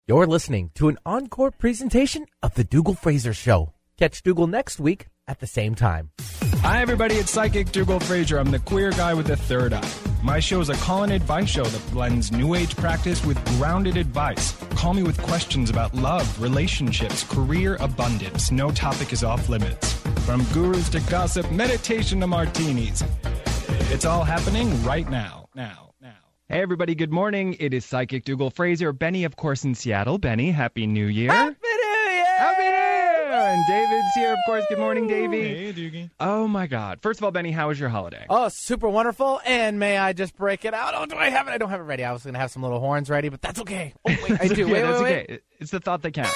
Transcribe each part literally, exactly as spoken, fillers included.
You're listening to an encore presentation of The Dougal Fraser Show. Catch Dougal next week at the same time. Hi, everybody. It's Psychic Dougal Fraser. I'm the queer guy with the third eye. My show is a call-in advice show that blends new age practice with grounded advice. Call me with questions about love, relationships, career, abundance. No topic is off limits. From gurus to gossip, meditation to martinis. It's all happening right now. Now, now. Hey, everybody. Good morning. It is Psychic Dougal Fraser. Benny, of course, in Seattle. Benny, Happy New Year. Happy New Year! Happy New Year! And David's here, of course. Good morning, Davey. Hey, Doogie. Oh, my God. First of all, Benny, how was your holiday? Oh, super wonderful. And may I just break it out? Oh, do I have it? I don't have it ready. I was going to have some little horns ready, but that's okay. Oh, wait, I do. yeah, Wait, that's wait, wait. okay. It's the thought that counts.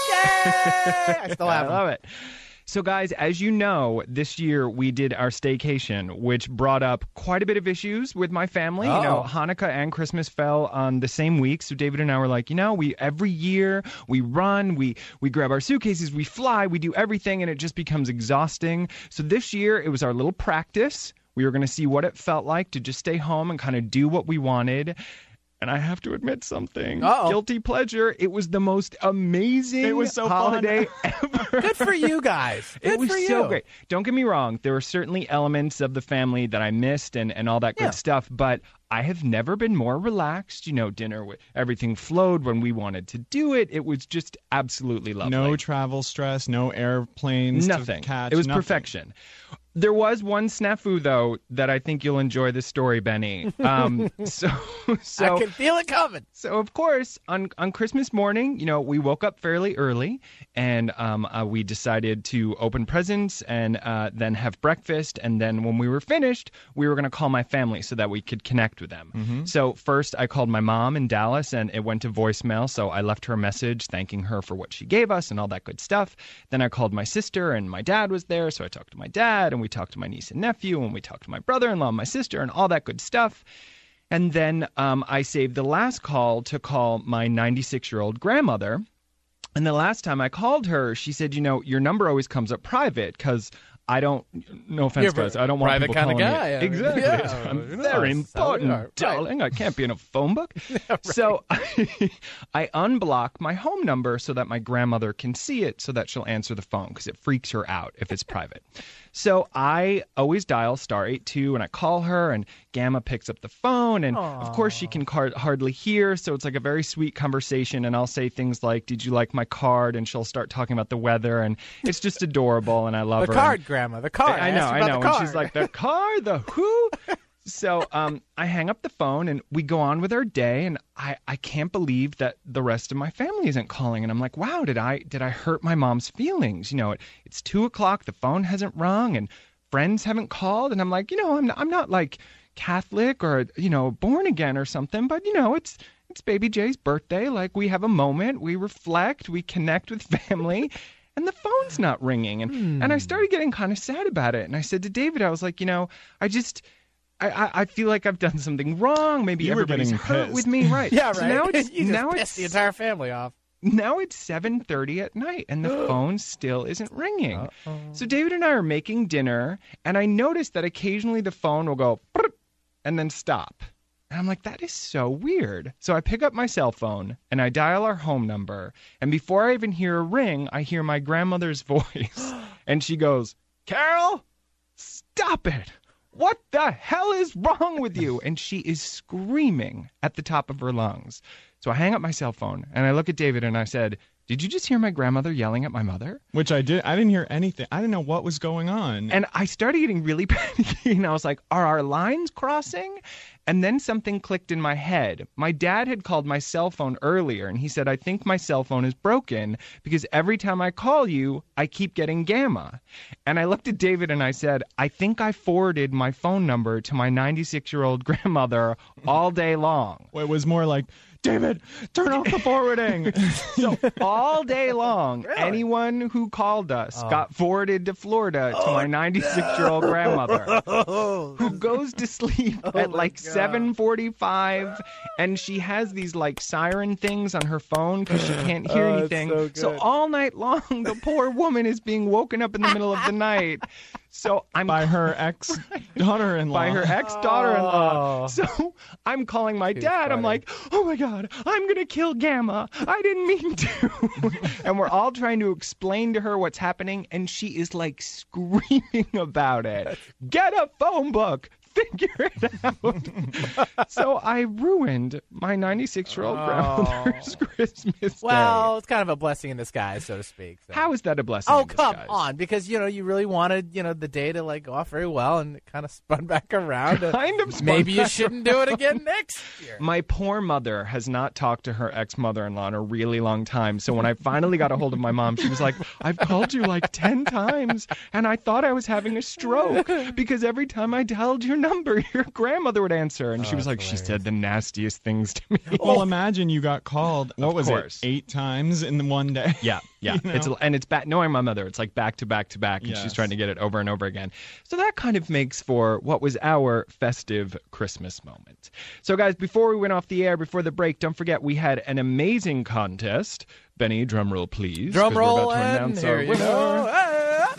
Yay! I still have I them. love it. So, guys, as you know, this year we did our staycation, which brought up quite a bit of issues with my family. Oh. You know, Hanukkah and Christmas fell on the same week, so David and I were like, you know, we every year we run, we we grab our suitcases, we fly, we do everything, and it just becomes exhausting. So this year it was our little practice. We were going to see what it felt like to just stay home and kind of do what we wanted. And I have to admit something. Uh-oh. Guilty pleasure. It was the most amazing It was so holiday fun. ever. Good for you guys. Good It was for you. so great. Don't get me wrong. There were certainly elements of the family that I missed and, and all that good Yeah. stuff. But I have never been more relaxed. You know, dinner, with everything flowed when we wanted to do it. It was just absolutely lovely. No travel stress, no airplanes Nothing. to catch. It was nothing. perfection. There was one snafu, though, that I think you'll enjoy the story, Benny. Um, so, so I can feel it coming. So, of course, on, on Christmas morning, you know, we woke up fairly early and um, uh, we decided to open presents and uh, then have breakfast. And then when we were finished, we were going to call my family so that we could connect with them. Mm-hmm. So first I called my mom in Dallas and it went to voicemail. So I left her a message thanking her for what she gave us and all that good stuff. Then I called my sister and my dad was there. So I talked to my dad and we talked to my niece and nephew and we talked to my brother-in-law and my sister and all that good stuff. And then um, I saved the last call to call my ninety-six-year-old grandmother. And the last time I called her, she said, you know, your number always comes up private because I don't, no offense, You're a guys, I don't want private people kinda calling guy. me. I mean, Exactly. yeah, I'm you know, very that's how we important, are. Right. darling. I can't be in a phone book. Right. So I unblock my home number so that my grandmother can see it so that she'll answer the phone because it freaks her out if it's private. So I always dial star eight two and I call her and Gamma picks up the phone and Aww. of course she can car- hardly hear. So it's like a very sweet conversation and I'll say things like, did you like my card? And she'll start talking about the weather and it's just adorable and I love The her. card, Grandma. The card. I know, asked you I about know. the And card. she's like, the car, the who? So um, I hang up the phone and we go on with our day and I, I can't believe that the rest of my family isn't calling. And I'm like, wow, did I did I hurt my mom's feelings? You know, it, it's two o'clock, the phone hasn't rung and friends haven't called. And I'm like, you know, I'm not, I'm not like Catholic or, you know, born again or something, but, you know, it's it's Baby Jay's birthday. Like we have a moment, we reflect, we connect with family. And the phone's not ringing. And Hmm. and I started getting kind of sad about it. And I said to David, I was like, you know, I just, I, I, I feel like I've done something wrong. Maybe You were everybody's getting hurt pissed. with me. Right. Yeah, right. So now it's, you just now pissed it's, the entire family off. now it's seven thirty at night and the phone still isn't ringing. Uh-oh. So David and I are making dinner. And I noticed that occasionally the phone will go "Brrrt," and then stop. And I'm like, that is so weird. So I pick up my cell phone and I dial our home number. And before I even hear a ring, I hear my grandmother's voice. And she goes, Carol, stop it. What the hell is wrong with you? And she is screaming at the top of her lungs. So I hang up my cell phone and I look at David and I said, did you just hear my grandmother yelling at my mother? Which I did. I didn't hear anything. I didn't know what was going on. And I started getting really panicky, and I was like, are our lines crossing? And then something clicked in my head. My dad had called my cell phone earlier, and he said, I think my cell phone is broken because every time I call you, I keep getting Gamma. And I looked at David and I said, I think I forwarded my phone number to my ninety-six-year-old grandmother all day long. Well, it was more like, David, turn off the forwarding. So all day long, Really? anyone who called us Oh. got forwarded to Florida to my ninety-six-year-old grandmother, who goes to sleep Oh at my like God. seven forty-five, and she has these like siren things on her phone because she can't hear Oh, it's anything. so good. all night long, the poor woman is being woken up in the middle of the night. So I'm By her ex-daughter-in-law. by her ex-daughter-in-law. Oh. So I'm calling my Too dad. I'm funny. like, oh my God, I'm going to kill Gamma. I didn't mean to. And we're all trying to explain to her what's happening. And she is like screaming about it. Get a phone book. Figure it out. So I ruined my ninety-six-year-old Oh. grandmother's Christmas Well, day. it's kind of a blessing in disguise, so to speak. So. How is that a blessing? Oh, in come disguise? on. Because, you know, you really wanted, you know, the day to, like, go off very well, and it kind of spun back around. Kind of spun Maybe you back shouldn't do it again next year. My poor mother has not talked to her ex-mother-in-law in a really long time. So when I finally got a hold of my mom, she was like, I've called you like ten times, and I thought I was having a stroke because every time I dialed your number, your grandmother would answer. And she Oh, was like, that's she said the nastiest things to me. Well, imagine you got called, what Of was course. it, eight times in the one day? Yeah, yeah. You know? It's and it's back. Knowing my mother, it's like back to back to back, and she's Yes. trying to get it over and over again. So that kind of makes for what was our festive Christmas moment. So, guys, before we went off the air, before the break, don't forget we had an amazing contest. Benny, drum roll, please. Drum 'cause we're roll, about to and announce here our you winner. go. Ah!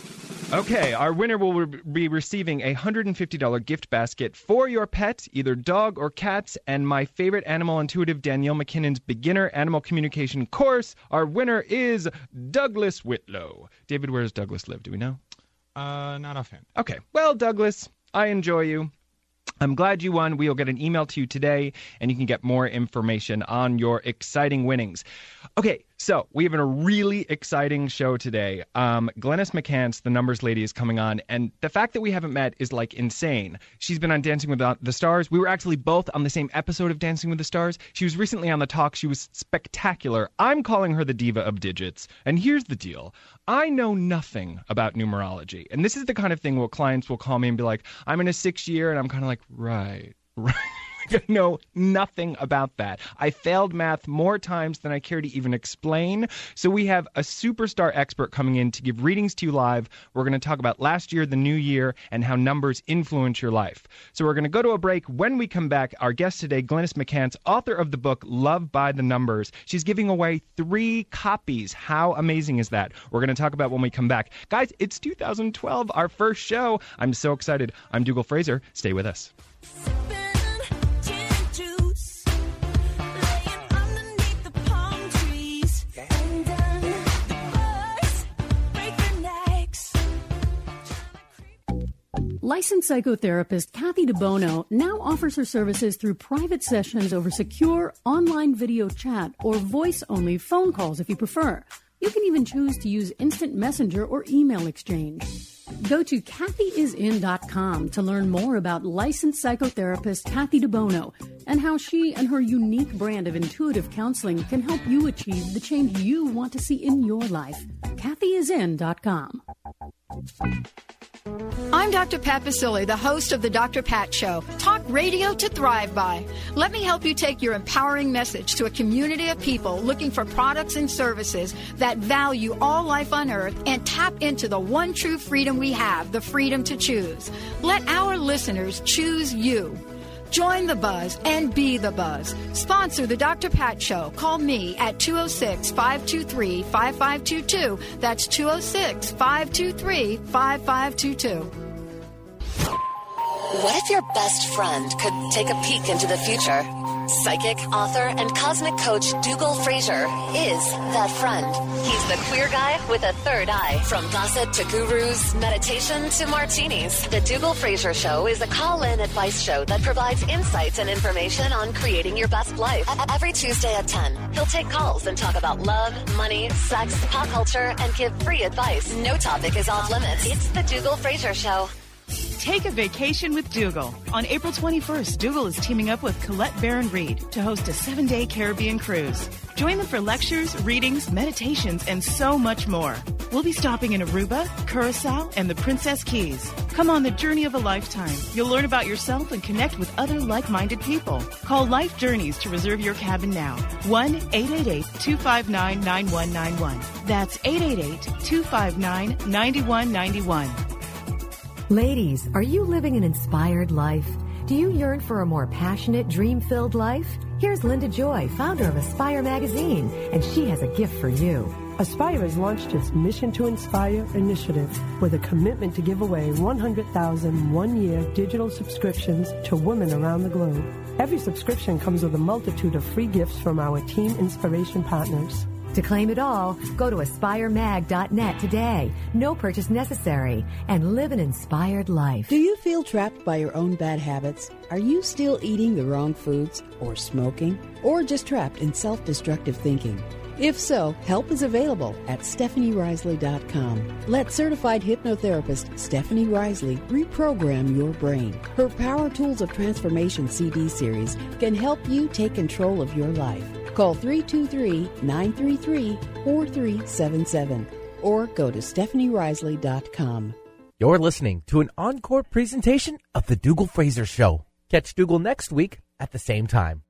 Okay, our winner will re- be receiving a one hundred fifty dollars gift basket for your pet, either dog or cats, and my favorite animal intuitive, Danielle McKinnon's beginner animal communication course. Our winner is Douglas Whitlow. David, where does Douglas live? Do we know? Uh, not offhand. Okay, well, Douglas, I enjoy you. I'm glad you won. We'll get an email to you today, and you can get more information on your exciting winnings. Okay, so we have a really exciting show today. Um, Glennis McCants, the numbers lady, is coming on, and the fact that we haven't met is, like, insane. She's been on Dancing with the Stars. We were actually both on the same episode of Dancing with the Stars. She was recently on The Talk. She was spectacular. I'm calling her the diva of digits, and here's the deal. I know nothing about numerology, and this is the kind of thing where clients will call me and be like, I'm in a sixth year, and I'm kind of like, right, right. I know nothing about that. I failed math more times than I care to even explain. So we have a superstar expert coming in to give readings to you live. We're going to talk about last year, the new year, and how numbers influence your life. So we're going to go to a break. When we come back, our guest today, Glennis McCants, author of the book Love by the Numbers. She's giving away three copies. How amazing is that? We're going to talk about when we come back. Guys, it's two thousand twelve, our first show. I'm so excited. I'm Dougal Fraser. Stay with us. Licensed psychotherapist Kathy DeBono now offers her services through private sessions over secure online video chat or voice-only phone calls if you prefer. You can even choose to use instant messenger or email exchange. Go to Kathy Is In dot com to learn more about licensed psychotherapist Kathy DeBono and how she and her unique brand of intuitive counseling can help you achieve the change you want to see in your life. Kathy Is In dot com. I'm Doctor Pat Basile, the host of the Doctor Pat Show. Talk radio to thrive by. Let me help you take your empowering message to a community of people looking for products and services that value all life on earth and tap into the one true freedom we have, the freedom to choose. Let our listeners choose you. Join the buzz and be the buzz. Sponsor the Doctor Pat Show. Call me at two oh six, five two three, five five two two. That's two oh six, five two three, five five two two. What if your best friend could take a peek into the future? Psychic, author, and cosmic coach Dougal Fraser is that friend. He's the queer guy with a third eye. From gossip to gurus, meditation to martinis, the Dougal Fraser Show is a call-in advice show that provides insights and information on creating your best life. Every Tuesday at ten, he'll take calls and talk about love, money, sex, pop culture, and give free advice. No topic is off limits. It's the Dougal Fraser Show. Take a vacation with Dougal. On April twenty-first, Dougal is teaming up with Colette Barron-Reed to host a seven-day Caribbean cruise. Join them for lectures, readings, meditations, and so much more. We'll be stopping in Aruba, Curacao, and the Princess Keys. Come on the journey of a lifetime. You'll learn about yourself and connect with other like-minded people. Call Life Journeys to reserve your cabin now. one eight eight eight, two five nine, nine one nine one. That's eight eight eight, two five nine, nine one nine one. Ladies, are you living an inspired life? Do you yearn for a more passionate, dream-filled life? Here's Linda Joy, founder of Aspire Magazine, and she has a gift for you. Aspire has launched its Mission to Inspire initiative with a commitment to give away one hundred thousand one-year digital subscriptions to women around the globe. Every subscription comes with a multitude of free gifts from our Team Inspiration partners. To claim it all, go to aspire mag dot net today. No purchase necessary. And live an inspired life. Do you feel trapped by your own bad habits? Are you still eating the wrong foods or smoking? Or just trapped in self-destructive thinking? If so, help is available at stephanie risley dot com. Let certified hypnotherapist Stephanie Risley reprogram your brain. Her Power Tools of Transformation C D series can help you take control of your life. Call three two three, nine three three, four three seven seven or go to stephanie risley dot com. You're listening to an encore presentation of The Dougal Fraser Show. Catch Dougal next week at the same time.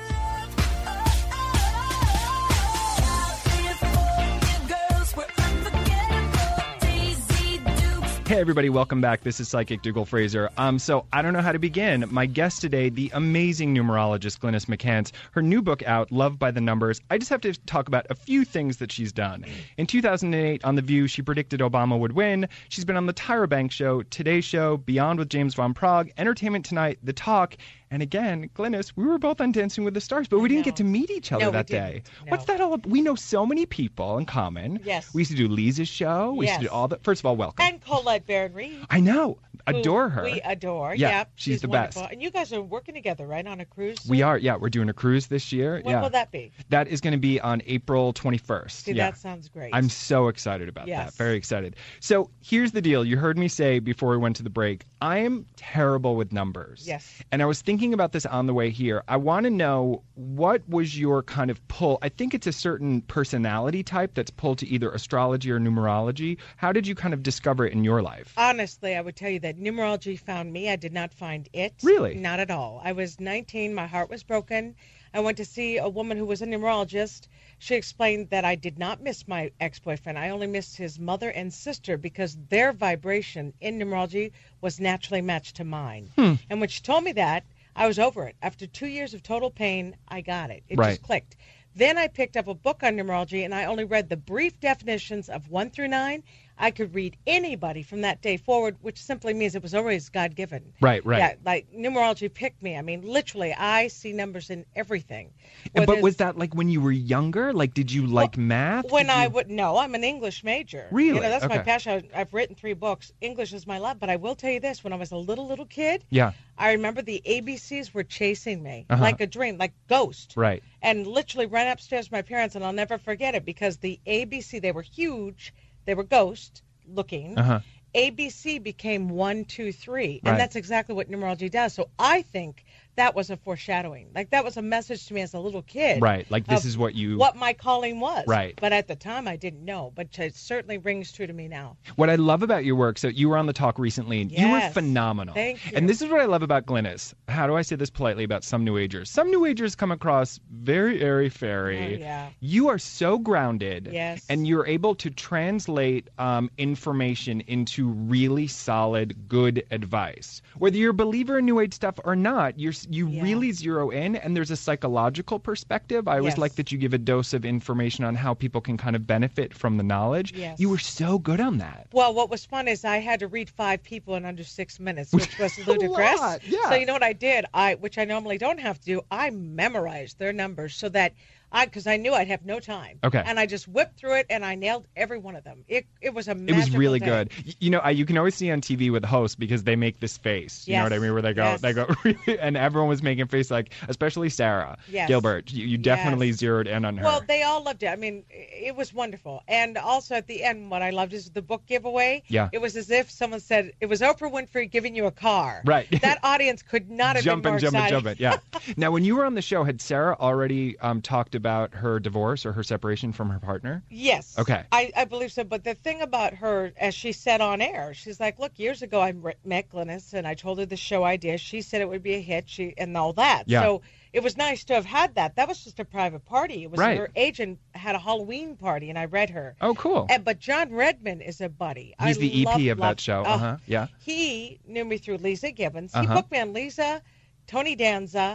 Hey everybody, welcome back. This is Psychic Dougal Fraser. Um, so I don't know how to begin. My guest today, the amazing numerologist Glynis McCants. Her new book out, Love by the Numbers. I just have to talk about a few things that she's done. In two thousand eight, on The View, she predicted Obama would win. She's been on the Tyra Banks Show, Today Show, Beyond with James Von Prague, Entertainment Tonight, The Talk. And again, Glynis, we were both on Dancing with the Stars, but we didn't get to meet each other no, that we didn't. day. No. What's that all about? We know so many people in common. Yes. We used to do Lisa's show. We yes. used to do all that. First of all, welcome. And Colette Baron Reed. I know. Adore her. We adore. Yeah, Yep. she's, she's the wonderful. best. And you guys are working together, right, on a cruise? We soon? are. Yeah, we're doing a cruise this year. When yeah. will that be? That is going to be on April twenty-first. See, yeah. that sounds great. I'm so excited about yes. that. Very excited. So here's the deal. You heard me say before we went to the break, I am terrible with numbers. Yes. And I was thinking about this on the way here. I want to know, what was your kind of pull? I think it's a certain personality type that's pulled to either astrology or numerology. How did you kind of discover it in your life? Honestly, I would tell you that numerology found me. I did not find it. Really? Not at all. I was nineteen. My heart was broken. I went to see a woman who was a numerologist. She explained that I did not miss my ex-boyfriend. I only missed his mother and sister because their vibration in numerology was naturally matched to mine. Hmm. And when she told me that, I was over it. After two years of total pain, I got it. It Right. just clicked. Then I picked up a book on numerology, and I only read the brief definitions of one through nine. I could read anybody from that day forward, which simply means it was always God-given. Right, right. Yeah, like numerology picked me. I mean, literally, I see numbers in everything. But Whether was that like when you were younger? Like, did you like math? When Did I you- would, no, I'm an English major. Really? You know, that's my Okay. passion. I- I've written three books. English is my love. But I will tell you this, when I was a little, little kid, Yeah. I remember the A B Cs were chasing me Uh-huh. like a dream, like ghost. Right. And literally ran upstairs to my parents, and I'll never forget it because the A B C, they were huge. They were ghost looking. Uh-huh. A B C became one, two, three. Right. And that's exactly what numerology does. So I think that was a foreshadowing. Like, that was a message to me as a little kid. Right. Like, this of is what you... What my calling was. Right. But at the time, I didn't know. But it certainly rings true to me now. What I love about your work, so you were on the talk recently, and you were Yes. phenomenal. Thank you. And this is what I love about Glynis. How do I say this politely about some New Agers? Some New Agers come across very airy-fairy. Oh, yeah. You are so grounded. Yes. And you're able to translate um, information into really solid, good advice. Whether you're a believer in New Age stuff or not, you're, you Yeah. really zero in, and there's a psychological perspective. I always Yes. like that you give a dose of information on how people can kind of benefit from the knowledge. Yes. You were so good on that. Well, what was fun is I had to read five people in under six minutes, which was A ludicrous. lot, yeah. So you know what I did? I, which I normally don't have to do, I memorized their numbers so that I, because I knew I'd have no time. Okay. And I just whipped through it, and I nailed every one of them. It it was a It was magical really day. good. Y- You know, I, you can always see on T V with hosts because they make this face. You know Yes. what I mean? Where they go, Yes. they go, really, and everyone was making a face like, especially Sarah Yes. Gilbert. You, you definitely Yes. zeroed in on her. Well, they all loved it. I mean, it was wonderful. And also at the end, what I loved is the book giveaway. Yeah. It was as if someone said, it was Oprah Winfrey giving you a car. Right. That audience could not have jump been more and jump and excited. jump it. Yeah. Now, when you were on the show, had Sarah already um, talked about her divorce or her separation from her partner? Yes. Okay. I, I believe so. But the thing about her, as she said on air, she's like, look, years ago I re- met Glynis and I told her the show idea. She said it would be a hit she and all that. Yeah. So it was nice to have had that. That was just a private party. It was Right. her agent had a Halloween party and I read her. Oh, cool. And, but John Redman is a buddy. He's I the E P love, of love- that show. oh, Uh-huh. Yeah. He knew me through Lisa Gibbons. He Uh-huh. booked me on Lisa, Tony Danza,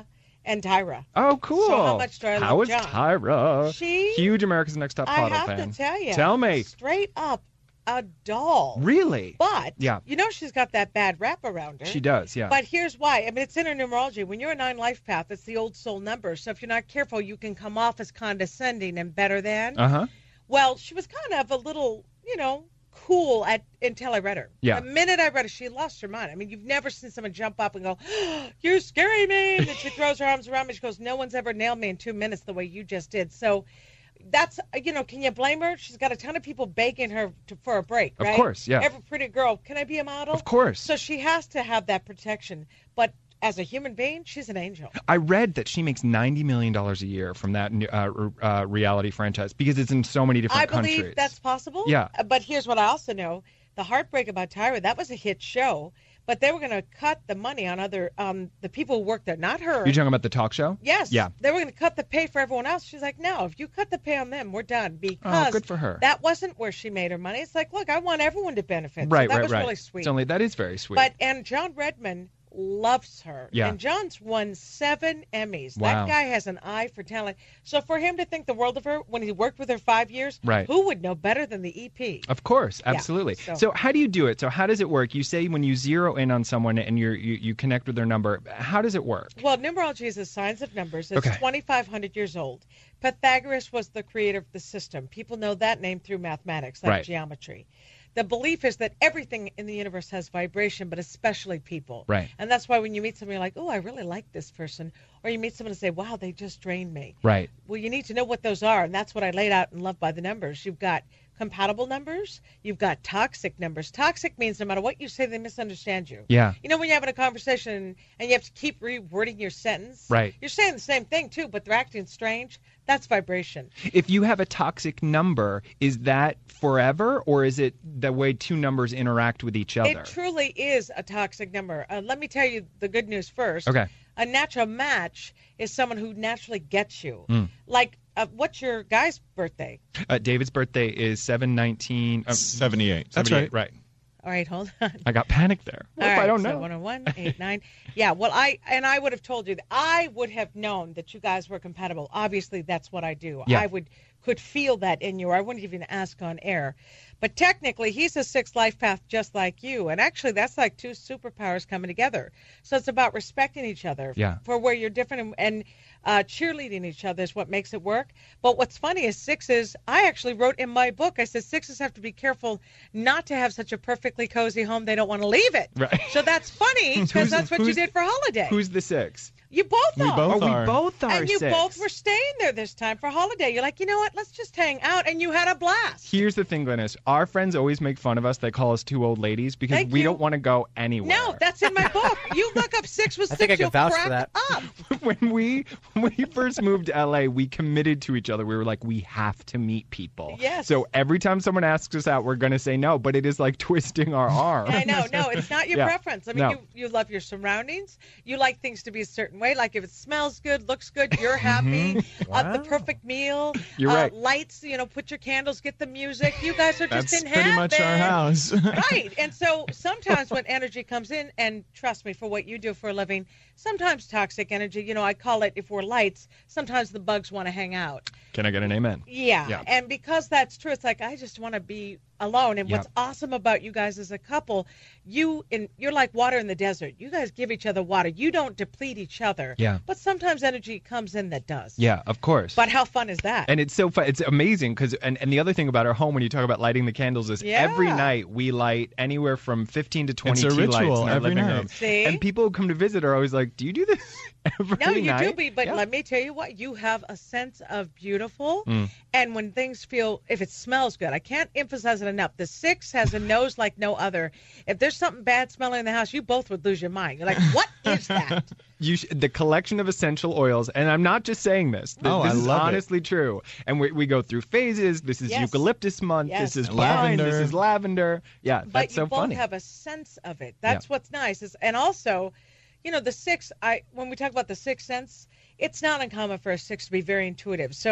and Tyra. Oh, cool. So how much do I How love is John? Tyra? She, huge America's Next Top I Model have fan. to tell you. Tell me. Straight up a doll. Really? But, Yeah. you know she's got that bad rap around her. She does, yeah. But here's why. I mean, it's in her numerology. When you're a nine life path, it's the old soul number. So if you're not careful, you can come off as condescending and better than. Uh-huh. Well, she was kind of a little, you know, cool at until I read her. Yeah. The minute I read her, she lost her mind. I mean, you've never seen someone jump up and go, oh, "You're scaring me!" And then she throws her arms around me. She goes, "No one's ever nailed me in two minutes the way you just did." So that's, you know, can you blame her? She's got a ton of people begging her to, for a break, right? Of course, yeah. Every pretty girl, can I be a model? Of course. So she has to have that protection. But as a human being, she's an angel. I read that she makes ninety million dollars a year from that uh, uh, reality franchise because it's in so many different I countries. believe that's possible. Yeah. Uh, But here's what I also know. The heartbreak about Tyra, that was a hit show, but they were going to cut the money on other, um, the people who worked there, not her. You're talking about the talk show? Yes. Yeah. They were going to cut the pay for everyone else. She's like, no, if you cut the pay on them, we're done. Because Oh, good for her. that wasn't where she made her money. It's like, look, I want everyone to benefit. Right, so that right, was right. really sweet. It's only, that is very sweet. But, and John Redman loves her. Yeah. And John's won seven Emmys. Wow. That guy has an eye for talent. So for him to think the world of her when he worked with her five years, Right. who would know better than the E P? Of course, Yeah, absolutely. so- so. how do you do it? So how does it work? You say when you zero in on someone and you're, you you connect with their number. How does it work? Well, numerology is the science of numbers. It's Okay. twenty-five hundred years old. Pythagoras was the creator of the system. People know that name through mathematics, like Right. geometry. The belief is that everything in the universe has vibration, but especially people. Right. And that's why when you meet somebody, you're like, oh, I really like this person. Or you meet someone and say, wow, they just drained me. Right. Well, you need to know what those are, and that's what I laid out in Love by the Numbers. You've got compatible numbers. You've got toxic numbers. Toxic means no matter what you say, they misunderstand you. Yeah. You know when you're having a conversation and you have to keep rewording your sentence? Right. You're saying the same thing, too, but they're acting strange. That's vibration. If you have a toxic number, is that forever or is it the way two numbers interact with each other? It truly is a toxic number. Uh, let me tell you the good news first. Okay. A natural match is someone who naturally gets you. Mm. Like, uh, what's your guy's birthday? Uh, David's birthday is seven nineteen. Um, seventy-eight. That's seventy-eight, right. right. All right, hold on. I got panicked there. What All if right, I don't so know? one oh one, eight nine. Yeah, well, I and I would have told you that I would have known that you guys were compatible. Obviously, that's what I do. Yeah. I would could feel that in you. Or I wouldn't even ask on air. But technically, he's a sixth life path just like you. And actually, that's like two superpowers coming together. So it's about respecting each other Yeah. for where you're different and, and uh, cheerleading each other is what makes it work. But what's funny is sixes, I actually wrote in my book, I said sixes have to be careful not to have such a perfectly cozy home. They don't want to leave it. Right. So that's funny because Who's- that's what you who's- did for holiday. Who's the six? You both We are. both oh, are. we both are and you six. both were staying there this time for holiday. You're like, you know what? Let's just hang out. And you had a blast. Here's the thing, Glennis. Our friends always make fun of us. They call us two old ladies because Thank we you. don't want to go anywhere. No, that's in my book. You look up six with I six, think I can you'll vouch for crack that. up. when we when we first moved to L A, we committed to each other. We were like, we have to meet people. Yes. So every time someone asks us out, we're going to say no, but it is like twisting our arm. I know. No, it's not your Yeah. preference. I mean, No. you, you love your surroundings. You like things to be a certain way. Like if it smells good, looks good, you're happy. uh, the Wow. perfect meal. You're uh, right. Lights, you know, put your candles, get the music. You guys are just That's in pretty heaven. much our house. Right. And so sometimes when energy comes in, and trust me, for what you do for a living, sometimes toxic energy, you know, I call it, if we're lights, sometimes the bugs want to hang out. Can I get an amen? Yeah. Yeah. And because that's true, it's like, I just want to be alone. And Yeah. what's awesome about you guys as a couple, you in you're like water in the desert. You guys give each other water. You don't deplete each other. Yeah. But sometimes energy comes in that does. Yeah, of course. But how fun is that? And it's so fun. It's amazing because, and, and the other thing about our home, when you talk about lighting the candles, is Yeah. every night we light anywhere from fifteen to twenty It's a tea lights ritual in our every living night. room. See? And people who come to visit are always like, "Do you do this every No, you night?" do be, but Yeah. let me tell you what, you have a sense of beautiful. Mm. And when things feel, if it smells good, I can't emphasize it enough. The six has a nose like no other. If there's something bad smelling in the house, you both would lose your mind. You're like, what is that? You sh- the collection of essential oils, and I'm not just saying this. This, Oh, this I is love it. honestly true. And we, we go through phases. This is Yes. eucalyptus month. Yes. This is pine. Lavender. This is lavender. Yeah, But that's you so both funny. have a sense of it. That's what's nice. Is, and also, you know, the six, I when we talk about the sixth sense, it's not uncommon for a six to be very intuitive. So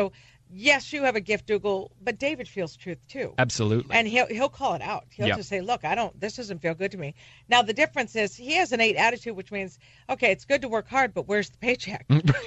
yes, you have a gift, Dougal, but David feels truth too. Absolutely. And he'll he'll call it out. He'll Yep. just say, look, I don't, this doesn't feel good to me. Now, the difference is he has an eight attitude, which means, okay, it's good to work hard, but where's the paycheck?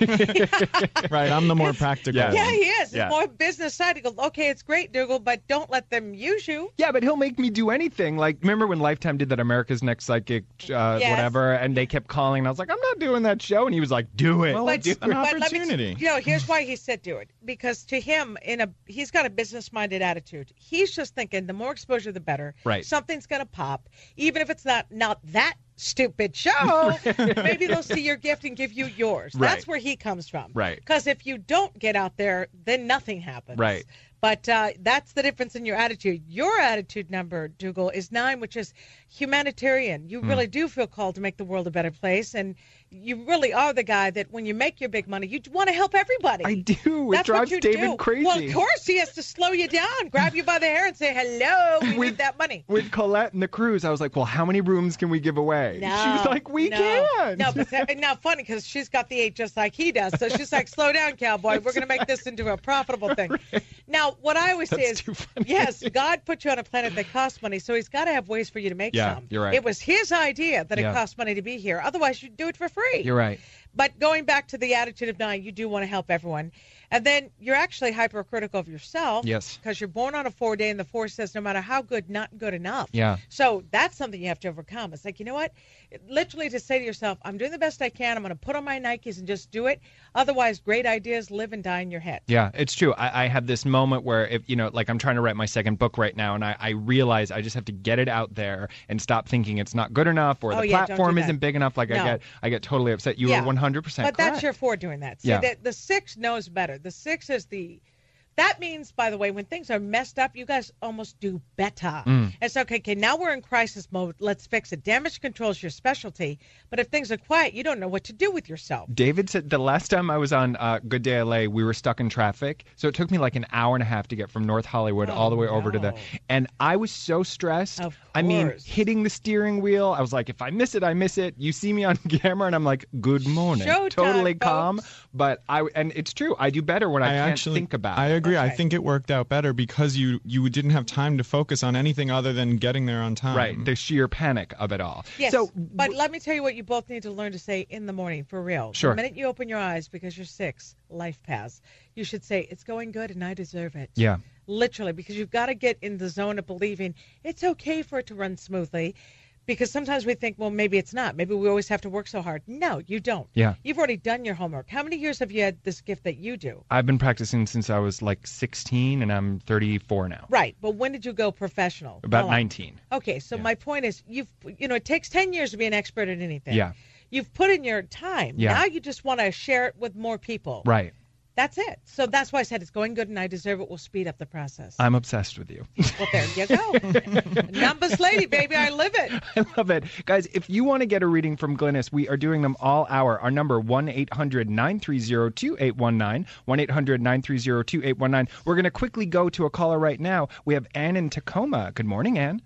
Right, I'm the more practical. Yeah. Yeah, he is. Yeah. It's more business side. He goes, okay, it's great, Dougal, but don't let them use you. Yeah, but he'll make me do anything. Like, remember when Lifetime did that America's Next Psychic, uh, Yes. whatever, and they kept calling, and I was like, I'm not doing that show, and he was like, do it. Well, But, it's an but let me- opportunity. you know, here's why he said do it. Because to him, in a he's got a business-minded attitude. He's just thinking the more exposure, the better. Right. Something's going to pop, even if it's not not that stupid show. Maybe they'll see your gift and give you yours. Right. That's where he comes from. Right. Because if you don't get out there, then nothing happens. Right. But uh, that's the difference in your attitude. Your attitude number, Dougal, is nine, which is humanitarian. You really do feel called to make the world a better place, and you really are the guy that when you make your big money, you want to help everybody. I do. It That's drives what you David do. crazy. Well, of course, he has to slow you down, grab you by the hair, and say, hello, we With- need that money. With Colette and the cruise, I was like, well, how many rooms can we give away? No, she was like, we no, can. No, but that, now funny because she's got the eight just like he does. So she's like, slow down, cowboy. We're going to make this into a profitable thing. Now, what I always say That's is, too funny. yes, God put you on a planet that costs money, so he's got to have ways for you to make Yeah, some. you're right. It was his idea that Yeah. it costs money to be here. Otherwise, you'd do it for free. You're right. But going back to the attitude of nine, you do want to help everyone. And then you're actually hypercritical of yourself. Yes. Because you're born on a four day, and the four says no matter how good, not good enough. Yeah. So that's something you have to overcome. It's like, you know what? Literally to say to yourself, I'm doing the best I can. I'm going to put on my Nikes and just do it. Otherwise, great ideas live and die in your head. Yeah, it's true. I, I have this moment where, if you know, like I'm trying to write my second book right now, and I, I realize I just have to get it out there and stop thinking it's not good enough or Oh, the yeah, don't do platform that. isn't big enough. Like I No. get, I get totally upset. You Yeah. are one hundred percent But correct. that's your four doing that. See, Yeah. the, the six knows better. The six is the. That means, by the way, when things are messed up, you guys almost do better. Mm. It's okay, okay, now we're in crisis mode. Let's fix it. Damage control is your specialty. But if things are quiet, you don't know what to do with yourself. David said the last time I was on uh, Good Day L A, we were stuck in traffic. So it took me like an hour and a half to get from North Hollywood Oh, all the way over to the. no. And I was so stressed. Of I mean, course. hitting the steering wheel. I was like, if I miss it, I miss it. You see me on camera, and I'm like, good morning. Showtime, totally calm. folks. But I and it's true. I do better when I, I can't actually think about I it. agree. I Okay. think it worked out better because you you didn't have time to focus on anything other than getting there on time. Right, the sheer panic of it all. Yes, So, but let me tell you what you both need to learn to say in the morning, for real. Sure. The minute you open your eyes, because you're six, life paths, you should say, it's going good and I deserve it. yeah, Literally, because you've got to get in the zone of believing it's okay for it to run smoothly. Because sometimes we think, well, maybe it's not. Maybe we always have to work so hard. No, you don't. Yeah. You've already done your homework. How many years have you had this gift that you do? I've been practicing since I was like sixteen, and I'm thirty-four now. Right, but when did you go professional? About How long? nineteen. Okay, so my point is, you've you know, it takes ten years to be an expert at anything. Yeah. You've put in your time. Yeah. Now you just want to share it with more people. Right. That's it. So that's why I said it's going good and I deserve it will speed up the process. I'm obsessed with you. Well, there you go. Numbers lady, baby, I live it. I love it. Guys, if you want to get a reading from Glynis, we are doing them all hour. Our number, one eight hundred nine three zero two eight one nine, one eight hundred nine three zero two eight one nine. We're going to quickly go to a caller right now. We have Ann in Tacoma. Good morning, Ann.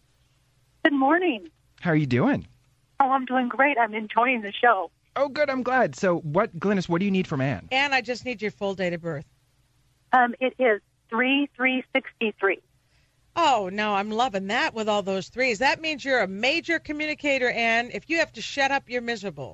Good morning. How are you doing? Oh, I'm doing great. I'm enjoying the show. Oh, good. I'm glad. So, what, Glynis, what do you need from Ann? And I just need your full date of birth. Um, it is three three sixty-three. Oh, no, I'm loving that with all those threes. That means you're a major communicator, Ann. If you have to shut up, you're miserable.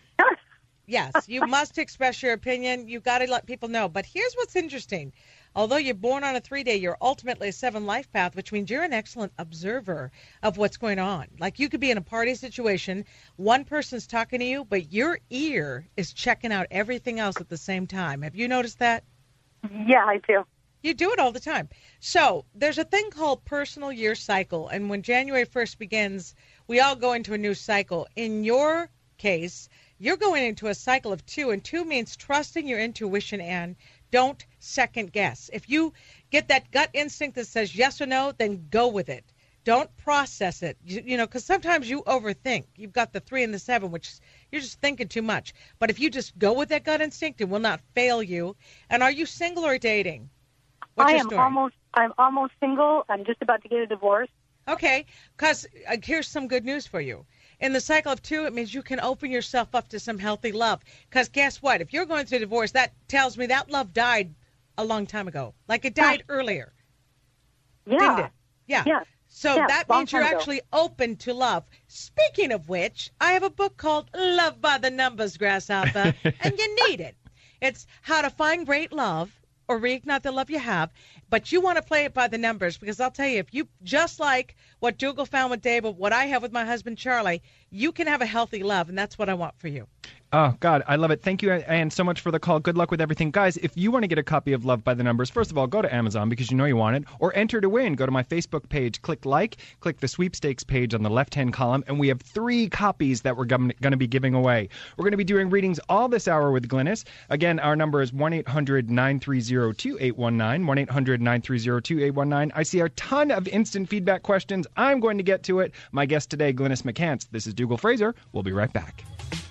Yes, you must express your opinion. You've got to let people know. But here's what's interesting. Although you're born on a three-day, you're ultimately a seven life path, which means you're an excellent observer of what's going on. Like you could be in a party situation, one person's talking to you, but your ear is checking out everything else at the same time. Have you noticed that? Yeah, I do. You do it all the time. So there's a thing called personal year cycle, and when January first begins, we all go into a new cycle. In your case, you're going into a cycle of two, and two means trusting your intuition and don't second guess. If you get that gut instinct that says yes or no, then go with it. Don't process it, you, you know, because sometimes you overthink. You've got the three and the seven, which you're just thinking too much. But if you just go with that gut instinct, it will not fail you. And are you single or dating? What's I your am story? almost. I'm almost single. I'm just about to get a divorce. Okay, because uh, here's some good news for you. In the cycle of two, it means you can open yourself up to some healthy love. Because guess what? If you're going through a divorce, that tells me that love died a long time ago. Like it died earlier. Yeah. Didn't it? Yeah. Yeah. So Yeah, that long means you're time ago. actually open to love. Speaking of which, I have a book called Love by the Numbers, Grasshopper, and you need it. It's how to find great love or reignite the love you have, but you want to play it by the numbers, because I'll tell you, if you, just like what Dougal found with David, what I have with my husband Charlie, you can have a healthy love, and that's what I want for you. Oh, God, I love it. Thank you, Anne, so much for the call. Good luck with everything. Guys, if you want to get a copy of Love by the Numbers, first of all, go to Amazon because you know you want it, or enter to win. Go to my Facebook page, click like, click the sweepstakes page on the left-hand column, and we have three copies that we're going to be giving away. We're going to be doing readings all this hour with Glynis. Again, our number is one eight hundred nine three zero two eight one nine, one eight hundred nine three zero two eight one nine. I see a ton of instant feedback questions. I'm going to get to it. My guest today, Glynis McCants. This is Dougal Fraser. We'll be right back.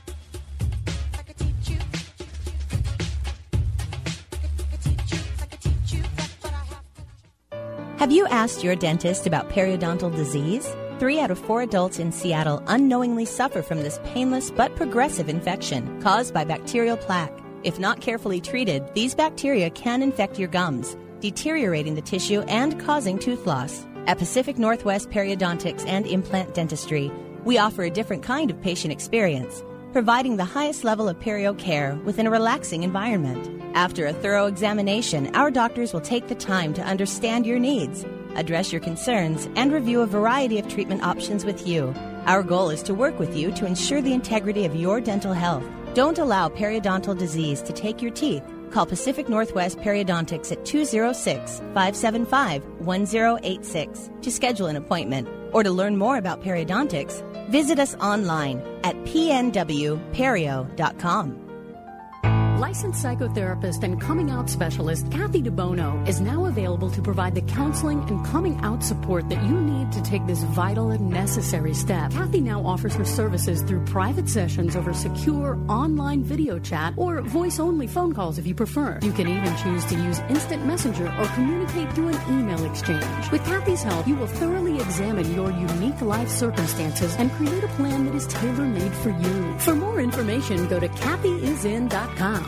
Have you asked your dentist about periodontal disease? Three out of four adults in Seattle unknowingly suffer from this painless but progressive infection caused by bacterial plaque. If not carefully treated, these bacteria can infect your gums, deteriorating the tissue and causing tooth loss. At Pacific Northwest Periodontics and Implant Dentistry, we offer a different kind of patient experience, providing the highest level of perio care within a relaxing environment. After a thorough examination, our doctors will take the time to understand your needs, address your concerns, and review a variety of treatment options with you. Our goal is to work with you to ensure the integrity of your dental health. Don't allow periodontal disease to take your teeth. Call Pacific Northwest Periodontics at two oh six, five seven five, one oh eight six to schedule an appointment. Or to learn more about periodontics, visit us online at p n w perio dot com. Licensed psychotherapist and coming out specialist Kathy DeBono is now available to provide the counseling and coming out support that you need to take this vital and necessary step. Kathy now offers her services through private sessions over secure online video chat or voice-only phone calls if you prefer. You can even choose to use instant messenger or communicate through an email exchange. With Kathy's help, you will thoroughly examine your unique life circumstances and create a plan that is tailor-made for you. For more information, go to kathy is in dot com.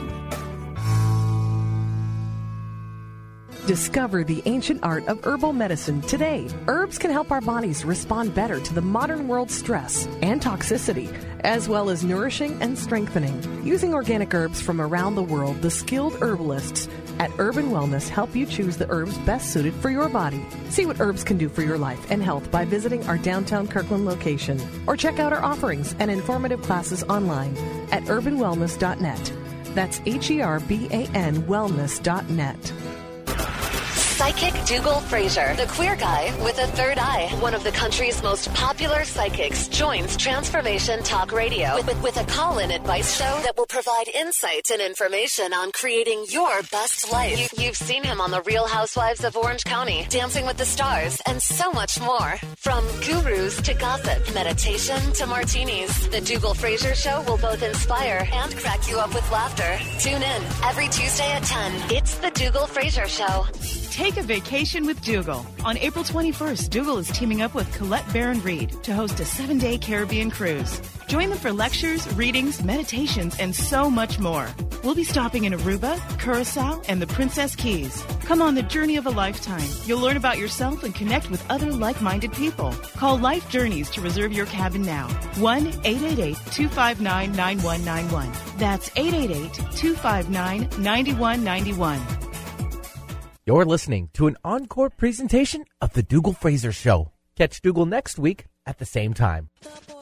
Discover the ancient art of herbal medicine today. Herbs can help our bodies respond better to the modern world's stress and toxicity, as well as nourishing and strengthening. Using organic herbs from around the world, the skilled herbalists at Urban Wellness help you choose the herbs best suited for your body. See what herbs can do for your life and health by visiting our downtown Kirkland location, or check out our offerings and informative classes online at urban wellness dot net. That's H E R B A N wellness dot net. Psychic Dougal Fraser, the queer guy with a third eye. One of the country's most popular psychics joins Transformation Talk Radio with, with, with a call-in advice show that will provide insights and information on creating your best life. You, you've seen him on The Real Housewives of Orange County, Dancing with the Stars, and so much more. From gurus to gossip, meditation to martinis, the Dougal Fraser Show will both inspire and crack you up with laughter. Tune in every Tuesday at ten. It's the Dougal Fraser Show. Take a vacation with Dougal. On April twenty-first, Dougal is teaming up with Colette Barron-Reed to host a seven-day Caribbean cruise. Join them for lectures, readings, meditations, and so much more. We'll be stopping in Aruba, Curacao, and the Princess Keys. Come on the journey of a lifetime. You'll learn about yourself and connect with other like-minded people. Call Life Journeys to reserve your cabin now. one eight eight eight, two five nine, nine one nine one. That's eight eight eight, two five nine, nine one nine one. You're listening to an encore presentation of The Dougal Fraser Show. Catch Dougal next week at the same time.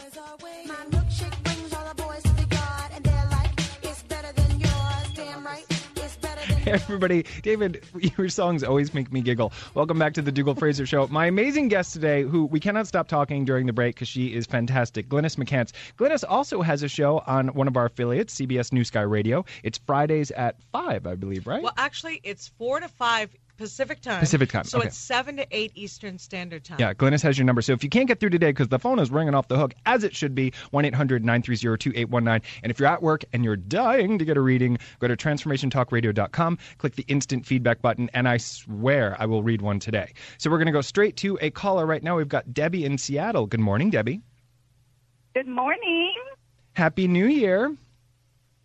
Hey everybody, David, your songs always make me giggle. Welcome back to the Dougal Fraser Show. My amazing guest today, who we cannot stop talking during the break because she is fantastic, Glynis McCants. Glynis also has a show on one of our affiliates, C B S New Sky Radio. It's Fridays at five, I believe, right? Well, actually, it's four to five Pacific time. Pacific time, So okay. it's seven to eight Eastern Standard Time. Yeah, Glynis has your number. So if you can't get through today because the phone is ringing off the hook, as it should be, one eight hundred nine three zero two eight one nine. And if you're at work and you're dying to get a reading, go to transformation talk radio dot com, click the instant feedback button, and I swear I will read one today. So we're going to go straight to a caller right now. We've got Debbie in Seattle. Good morning, Debbie. Good morning. Happy New Year.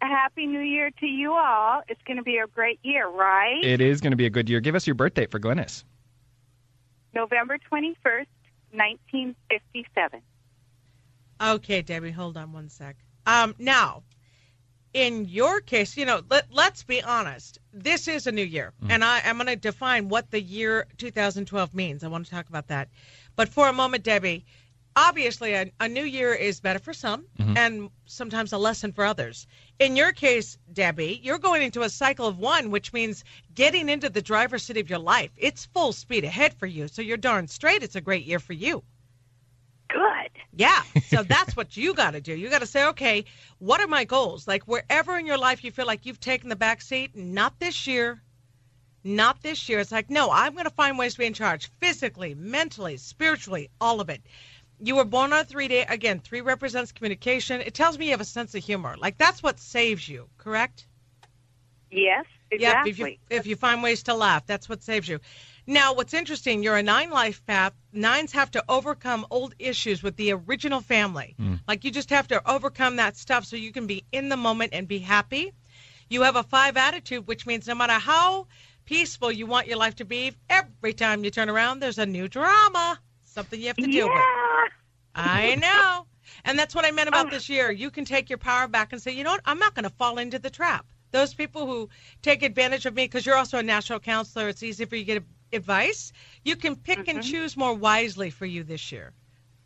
a happy new year to you all. It's going to be a great year, right? It is going to be a good year. Give us your birth date for Glynis. November twenty-first, nineteen fifty-seven. Okay, Debbie, hold on one sec. Um, now, in your case, you know, let, let's be honest. This is a new year, mm. and I, I'm going to define what the year two thousand twelve means. I want to talk about that. But for a moment, Debbie, obviously a, a new year is better for some mm-hmm. and sometimes a lesson for others. In your case, Debbie, you're going into a cycle of one, which means getting into the driver's seat of your life. It's full speed ahead for you, so you're darn straight it's a great year for you. Good. Yeah, so that's what you got to do. You got to say, okay, what are my goals? Like wherever in your life you feel like you've taken the back seat, not this year, not this year. It's like, no, I'm going to find ways to be in charge physically, mentally, spiritually, all of it. You were born on a three-day, again, three represents communication. It tells me you have a sense of humor. Like that's what saves you, correct? Yes, exactly. Yeah, if you, if you find ways to laugh, that's what saves you. Now, what's interesting, you're a nine life path. Nines have to overcome old issues with the original family. Mm. Like you just have to overcome that stuff so you can be in the moment and be happy. You have a five attitude, which means no matter how peaceful you want your life to be, every time you turn around, there's a new drama, something you have to deal yeah. with. I know. And that's what I meant about oh. this year. You can take your power back and say, you know what, I'm not going to fall into the trap. Those people who take advantage of me, because you're also a national counselor, it's easy for you to get advice. You can pick mm-hmm. and choose more wisely for you this year.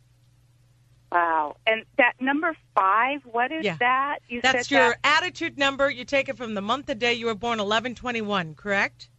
Wow. And that number five, what is yeah. that? You That's said your that? attitude number. You take it from the month and day you were born, eleven twenty-one, correct?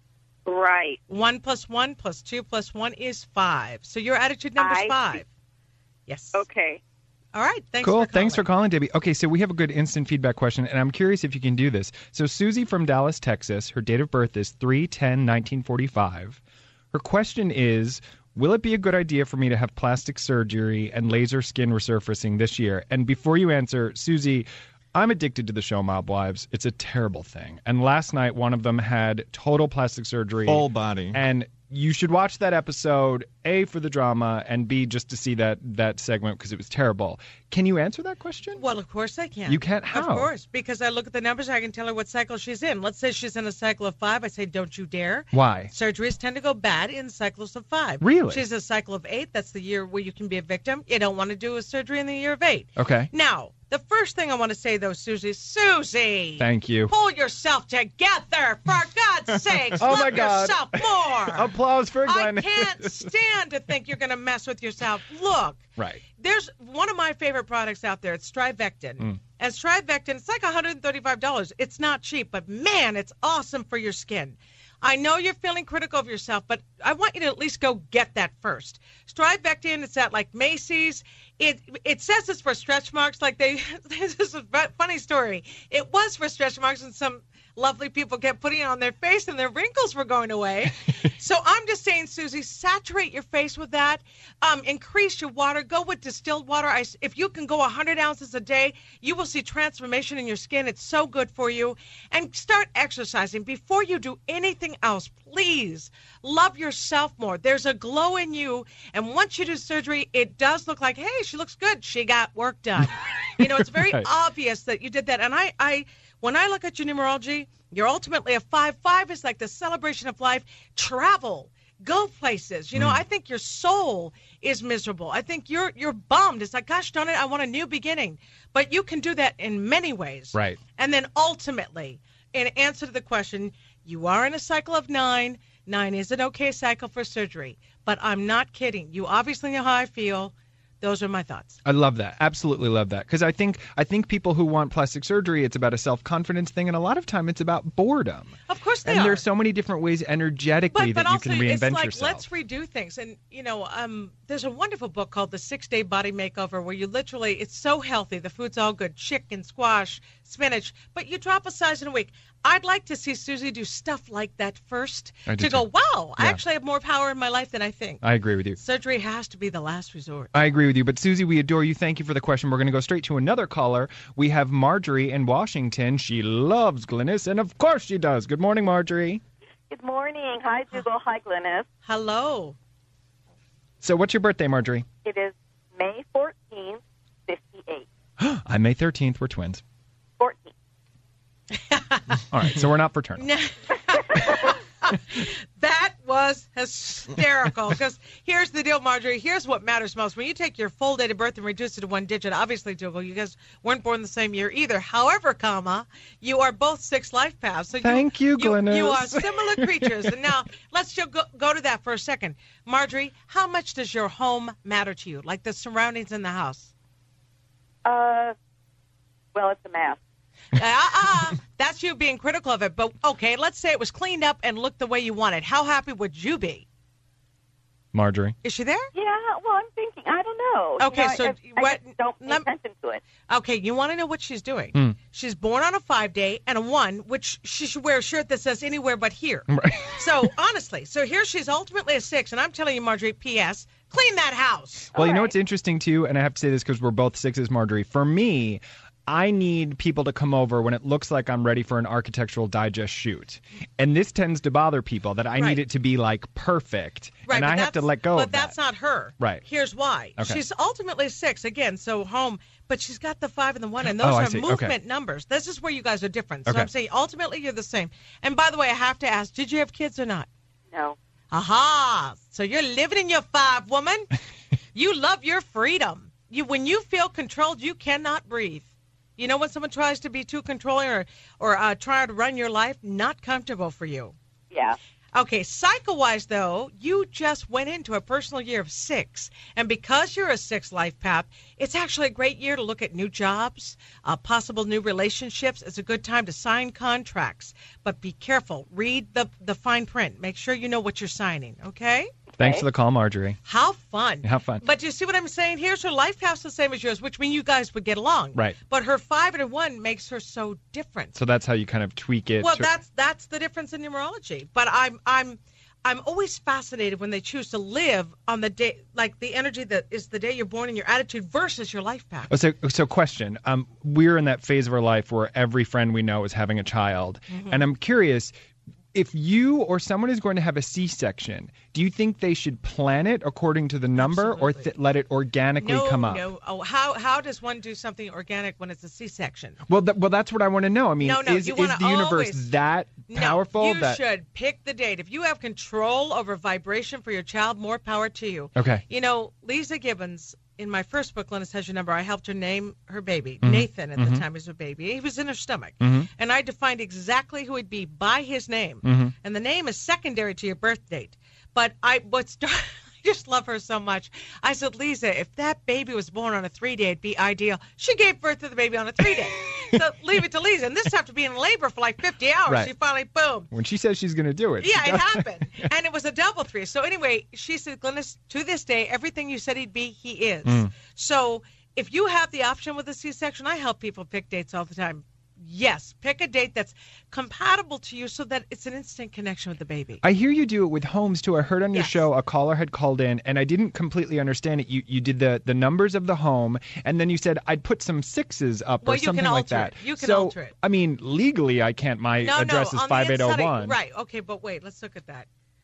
Right. One plus one plus two plus one is five. So your attitude number is five. See. Yes. Okay. All right. Thanks cool. for calling. Thanks for calling, Debbie. Okay, so we have a good instant feedback question, and I'm curious if you can do this. So Susie from Dallas, Texas, her date of birth is three ten nineteen forty-five. Her question is, will it be a good idea for me to have plastic surgery and laser skin resurfacing this year? And before you answer, Susie, I'm addicted to the show Mob Wives. It's a terrible thing. And last night, one of them had total plastic surgery. Full body. And you should watch that episode, A, for the drama, and B, just to see that that segment because it was terrible. Can you answer that question? Well, of course I can. You can't? How? Of course, because I look at the numbers, I can tell her what cycle she's in. Let's say she's in a cycle of five. I say, don't you dare. Why? Surgeries tend to go bad in cycles of five. Really? She's a cycle of eight. That's the year where you can be a victim. You don't want to do a surgery in the year of eight. Okay. Now, the first thing I want to say, though, Susie, Susie. Thank you. Pull yourself together, for God's sakes. Oh, Love my God. yourself more. Applause for Glenn. I can't stand to think you're going to mess with yourself. Look. Right. There's one of my favorite products out there. It's Strivectin. Mm. And Strivectin, it's like one hundred thirty-five dollars. It's not cheap, but, man, it's awesome for your skin. I know you're feeling critical of yourself, but I want you to at least go get that first. Strivectin, it's at like Macy's. It it says it's for stretch marks. Like they, this is a funny story. It was for stretch marks, and some lovely people kept putting it on their face, and their wrinkles were going away. So I'm just saying, Susie, saturate your face with that. Um, increase your water. Go with distilled water. I, if you can go one hundred ounces a day, you will see transformation in your skin. It's so good for you. And start exercising. Before you do anything else, please love yourself more. There's a glow in you, and once you do surgery, it does look like, hey, she looks good. She got work done. You know, it's very right. obvious that you did that. And I, I, when I look at your numerology, you're ultimately a five. Five is like the celebration of life. Travel. Go places. You know, mm. I think your soul is miserable. I think you're you're bummed. It's like, gosh darn it, I want a new beginning. But you can do that in many ways. Right. And then ultimately, in answer to the question, you are in a cycle of nine. Nine is an okay cycle for surgery. But I'm not kidding. You obviously know how I feel. Those are my thoughts. I love that. Absolutely love that. Because I think I think people who want plastic surgery, it's about a self-confidence thing, and a lot of time it's about boredom. Of course they and are. And there's so many different ways energetically but, but that you also, can reinvent it's like, yourself. Let's redo things. And, you know, um, there's a wonderful book called The Six-Day Body Makeover where you literally, it's so healthy. The food's all good. Chicken, squash, spinach. But you drop a size in a week. I'd like to see Susie do stuff like that first I do to go, too. wow, Yeah. I actually have more power in my life than I think. I agree with you. Surgery has to be the last resort. I agree with you. But, Susie, we adore you. Thank you for the question. We're going to go straight to another caller. We have Marjorie in Washington. She loves Glynis, and of course she does. Good morning, Marjorie. Good morning. Hi, Dougal. Hi, Glynis. Hello. So what's your birthday, Marjorie? It is May fourteenth, fifty-eight. I'm May thirteenth. We're twins. fourteen. All right, so we're not fraternal. No. That was hysterical. Because here's the deal, Marjorie. Here's what matters most. When you take your full date of birth and reduce it to one digit, obviously, Dougal, you guys weren't born the same year either. However, comma, you are both six life paths. So Thank you, you, Glynis. You are similar creatures. And now let's just go, go to that for a second. Marjorie, how much does your home matter to you? Like the surroundings in the house? Uh, well, it's a mess. uh-uh. That's you being critical of it. But, okay, let's say it was cleaned up and looked the way you wanted. How happy would you be? Marjorie. Is she there? Yeah, well, I'm thinking, I don't know. Okay, you know, so I, I what? just don't pay let, attention to it. Okay, you want to know what she's doing. Mm. She's born on a five-day and a one, which she should wear a shirt that says anywhere but here. Right. So, honestly, so here she's ultimately a six, and I'm telling you, Marjorie, P S, clean that house. Well, All you know right. what's interesting, too, and I have to say this because we're both sixes, Marjorie. For me, I need people to come over when it looks like I'm ready for an Architectural Digest shoot. And this tends to bother people, that I right. need it to be, like, perfect. Right, and I have to let go but of that. But that's not her. Right. Here's why. Okay. She's ultimately six, again, so home, but she's got the five and the one, and those oh, are I see. movement okay. numbers. This is where you guys are different. So okay. I'm saying ultimately you're the same. And by the way, I have to ask, did you have kids or not? No. Aha! So you're living in your five, woman. You love your freedom. You When you feel controlled, you cannot breathe. You know when someone tries to be too controlling or, or uh, try to run your life, not comfortable for you. Yeah. Okay, cycle-wise, though, you just went into a personal year of six. And because you're a six life path, it's actually a great year to look at new jobs, uh, possible new relationships. It's a good time to sign contracts. But be careful. Read the, the fine print. Make sure you know what you're signing, okay? Thanks for the call, Marjorie. How fun. How fun. But you see what I'm saying? Here's her life path's the same as yours, which means you guys would get along. Right. But her five and a one makes her so different. So that's how you kind of tweak it. Well, to... that's that's the difference in numerology. But I'm I'm I'm always fascinated when they choose to live on the day, like the energy that is the day you're born and your attitude versus your life path. Oh, so, so question. Um, we're in that phase of our life where every friend we know is having a child. Mm-hmm. And I'm curious, if you or someone is going to have a C-section, do you think they should plan it according to the number Absolutely. or th- let it organically no, come up? No, oh, how how does one do something organic when it's a C-section? Well, th- well, that's what I want to know. I mean, no, no, is, you is the universe always, that powerful? No, you that... should pick the date. If you have control over vibration for your child, more power to you. Okay. You know, Lisa Gibbons, in my first book, Glynis Has Your Number, I helped her name her baby. Mm-hmm. Nathan, at mm-hmm. the time, was a baby. He was in her stomach. Mm-hmm. And I defined exactly who he'd be by his name. Mm-hmm. And the name is secondary to your birth date. But I what's I just love her so much. I said, Lisa, if that baby was born on a three-day, it'd be ideal. She gave birth to the baby on a three-day. So leave it to Lisa. And this after being in labor for like fifty hours, right. she finally, boom. When she says she's going to do it. Yeah, it happened. And it was a double three. So anyway, she said, Glynis, to this day, everything you said he'd be, he is. Mm. So if you have the option with a C-section, I help people pick dates all the time. Yes, pick a date that's compatible to you so that it's an instant connection with the baby. I hear you do it with homes, too. I heard on your yes. show a caller had called in, and I didn't completely understand it. You you did the, the numbers of the home, and then you said, I'd put some sixes up well, or something like that. It. You can so, alter it. I mean, legally, I can't. My no, address no, is five eight oh one. Right, okay, but wait, let's look at that.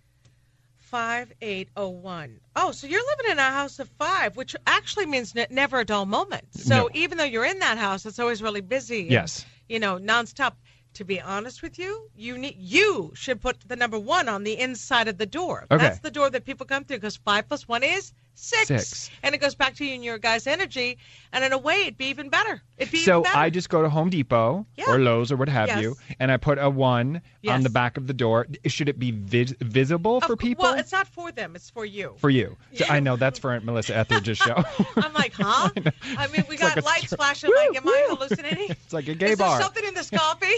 five eight oh one. Oh, so you're living in a house of five, which actually means ne- never a dull moment. So no. even though you're in that house, it's always really busy. And, yes. You know, nonstop. To be honest with you, you need you should put the number one on the inside of the door. Okay. That's the door that people come through because five plus one is six. Six. And it goes back to you and your guy's energy. And in a way, it'd be even better. It'd be so even better. I just go to Home Depot yeah. or Lowe's or what have yes. you, and I put a one yes. on the back of the door. Should it be vis- visible for of, people? Well, it's not for them. It's for you. For you. So I know that's for Aunt Melissa Etheridge's show. I'm like, huh? I, I mean, we it's got like lights str- flashing. Woo, like, am woo. I hallucinating? It's like a gay Is bar. Is there something in this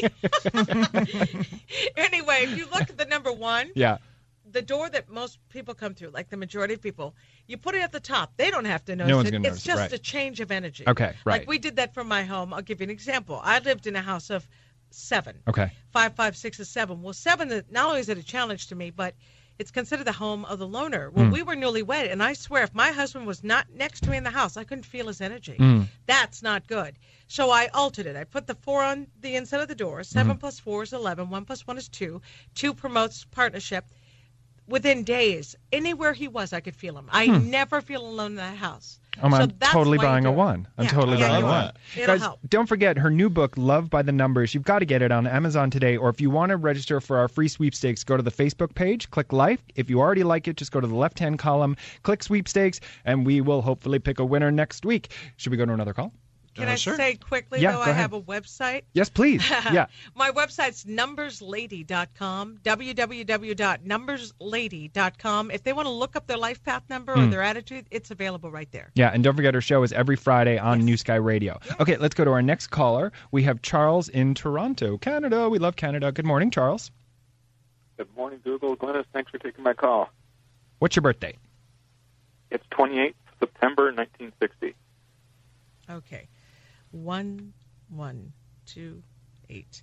coffee? Anyway, if you look at the number one, yeah. the door that most people come through, like the majority of people, you put it at the top. They don't have to notice no one's it. Gonna it's notice just it, right. a change of energy. Okay, right. Like we did that for my home. I'll give you an example. I lived in a house of seven. Okay. Five, five, six, is seven. Well, seven, not only is it a challenge to me, but it's considered the home of the loner. Well, mm. we were newlywed, and I swear if my husband was not next to me in the house, I couldn't feel his energy. Mm. That's not good. So I altered it. I put the four on the inside of the door. Seven mm. plus four is eleven. One plus one is two. Two promotes partnership. within days, anywhere he was, I could feel him. I Hmm. never feel alone in that house. Um, so I'm that's totally why you buying do a it. one. I'm Yeah. totally Yeah, buying you a are. one. It'll Guys, help. don't forget her new book, Love by the Numbers. You've got to get it on Amazon today, or if you want to register for our free sweepstakes, go to the Facebook page, click Life. If you already like it, just go to the left-hand column, click Sweepstakes, and we will hopefully pick a winner next week. Should we go to another call? Can I say quickly, Yeah, though, go I ahead. have a website? Yes, please. Yeah. My website's numbers lady dot com, w w w dot numbers lady dot com. If they want to look up their life path number or Mm. their attitude, it's available right there. Yeah, and don't forget her show is every Friday on New Sky Radio. Okay, let's go to our next caller. We have Charles in Toronto, Canada. We love Canada. Good morning, Charles. Good morning, Google. Glennis, thanks for taking my call. What's your birthday? It's twenty-eighth September nineteen sixty. Okay. One, one, two, eight.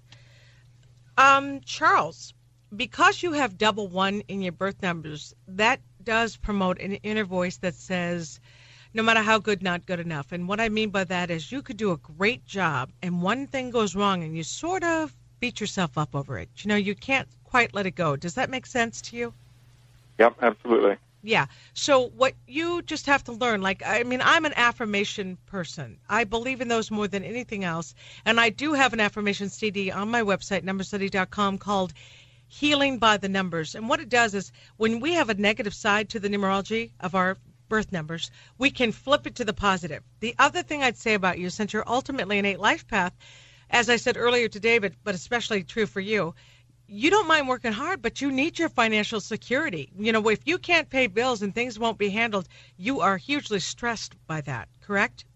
Um, Charles, because you have double one in your birth numbers, that does promote an inner voice that says, no matter how good, not good enough. And what I mean by that is you could do a great job and one thing goes wrong and you sort of beat yourself up over it. You know, you can't quite let it go. Does that make sense to you? Yep, absolutely. Yeah. So what you just have to learn, like, I mean, I'm an affirmation person. I believe in those more than anything else. And I do have an affirmation C D on my website, numbers study dot com, called Healing by the Numbers. And what it does is when we have a negative side to the numerology of our birth numbers, we can flip it to the positive. The other thing I'd say about you, since you're ultimately an eight life path, as I said earlier to David, but especially true for you, you don't mind working hard, but you need your financial security. You know, if you can't pay bills and things won't be handled, you are hugely stressed by that, correct?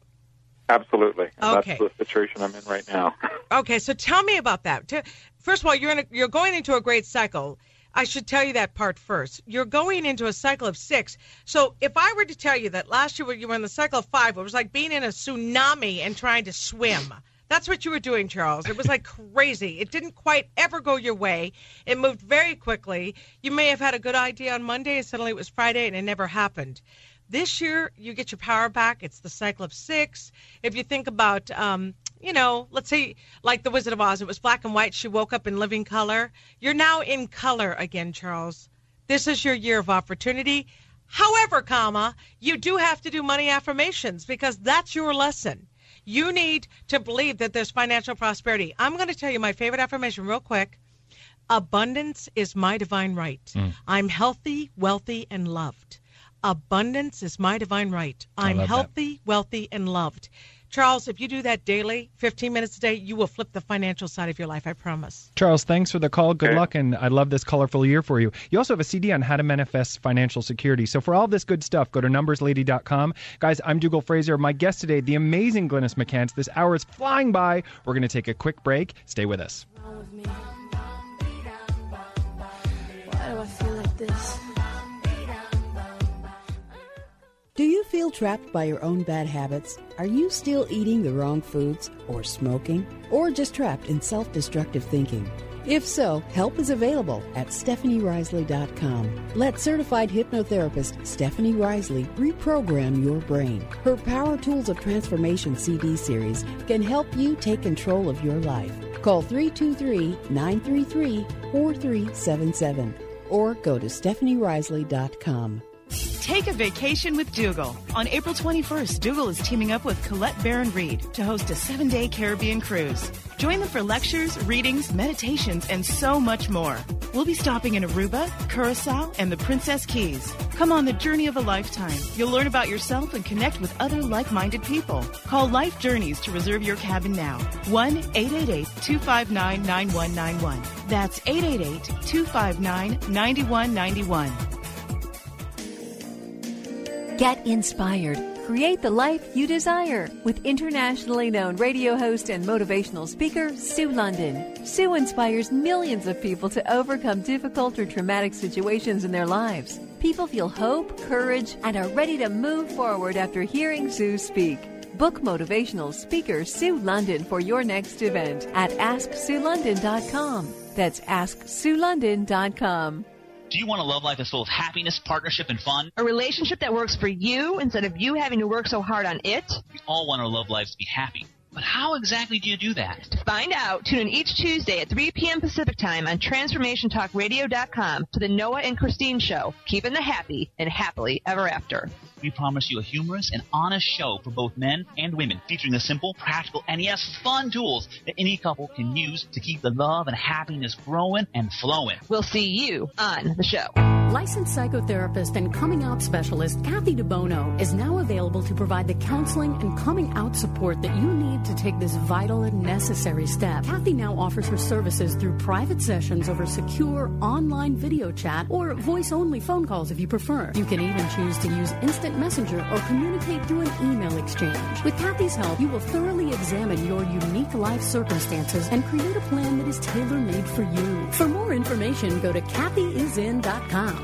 Absolutely. And Okay. That's the situation I'm in right now. Okay, so tell me about that. T- First of all, you're in a, you're going into a great cycle. I should tell you that part first. You're going into a cycle of six. So if I were to tell you that last year you were in the cycle of five, it was like being in a tsunami and trying to swim. That's what you were doing, Charles. It was like crazy. It didn't quite ever go your way. It moved very quickly. You may have had a good idea on Monday, and suddenly it was Friday, and it never happened. This year, you get your power back. It's the cycle of six. If you think about, um, you know, let's say like the Wizard of Oz, it was black and white. She woke up in living color. You're now in color again, Charles. This is your year of opportunity. However, comma, you do have to do money affirmations because that's your lesson. You need to believe that there's financial prosperity. I'm going to tell you my favorite affirmation real quick. Abundance is my divine right. Mm. I'm healthy, wealthy, and loved. Abundance is my divine right. I I'm love that. healthy, wealthy, and loved. Charles, if you do that daily, fifteen minutes a day, you will flip the financial side of your life, I promise. Charles, thanks for the call. Good luck, and I love this colorful year for you. You also have a C D on how to manifest financial security. So for all this good stuff, go to numbers lady dot com. Guys, I'm Dougal Fraser. My guest today, the amazing Glynis McCants. This hour is flying by. We're going to take a quick break. Stay with us. Why do I feel like this? Do you feel trapped by your own bad habits? Are you still eating the wrong foods or smoking or just trapped in self-destructive thinking? If so, help is available at stephanie risley dot com. Let certified hypnotherapist Stephanie Risley reprogram your brain. Her Power Tools of Transformation C D series can help you take control of your life. Call three two three, nine three three, four three seven seven or go to stephanie risley dot com. Take a vacation with Dougal. On April twenty-first, Dougal is teaming up with Colette Baron Reed to host a seven-day Caribbean cruise. Join them for lectures, readings, meditations, and so much more. We'll be stopping in Aruba, Curacao, and the Princess Keys. Come on the journey of a lifetime. You'll learn about yourself and connect with other like-minded people. Call Life Journeys to reserve your cabin now. one eight eight eight, two five nine, nine one nine one. That's eight eight eight, two five nine, nine one nine one. Get inspired. Create the life you desire with internationally known radio host and motivational speaker, Sue London. Sue inspires millions of people to overcome difficult or traumatic situations in their lives. People feel hope, courage, and are ready to move forward after hearing Sue speak. Book motivational speaker Sue London for your next event at ask sue london dot com. That's ask sue london dot com. Do you want a love life that's full of happiness, partnership, and fun? A relationship that works for you instead of you having to work so hard on it? We all want our love lives to be happy. But how exactly do you do that? To find out, tune in each Tuesday at three p.m. Pacific Time on Transformation Talk Radio dot com to the Noah and Christine Show, keeping the happy and happily ever after. We promise you a humorous and honest show for both men and women, featuring the simple, practical, and yes, fun tools that any couple can use to keep the love and happiness growing and flowing. We'll see you on the show. Licensed psychotherapist and coming out specialist Kathy DeBono is now available to provide the counseling and coming out support that you need to take this vital and necessary step. Kathy now offers her services through private sessions over secure online video chat or voice-only phone calls if you prefer. You can even choose to use instant messenger or communicate through an email exchange. With Kathy's help, you will thoroughly examine your unique life circumstances and create a plan that is tailor-made for you. For more information, go to Kathy is in dot com.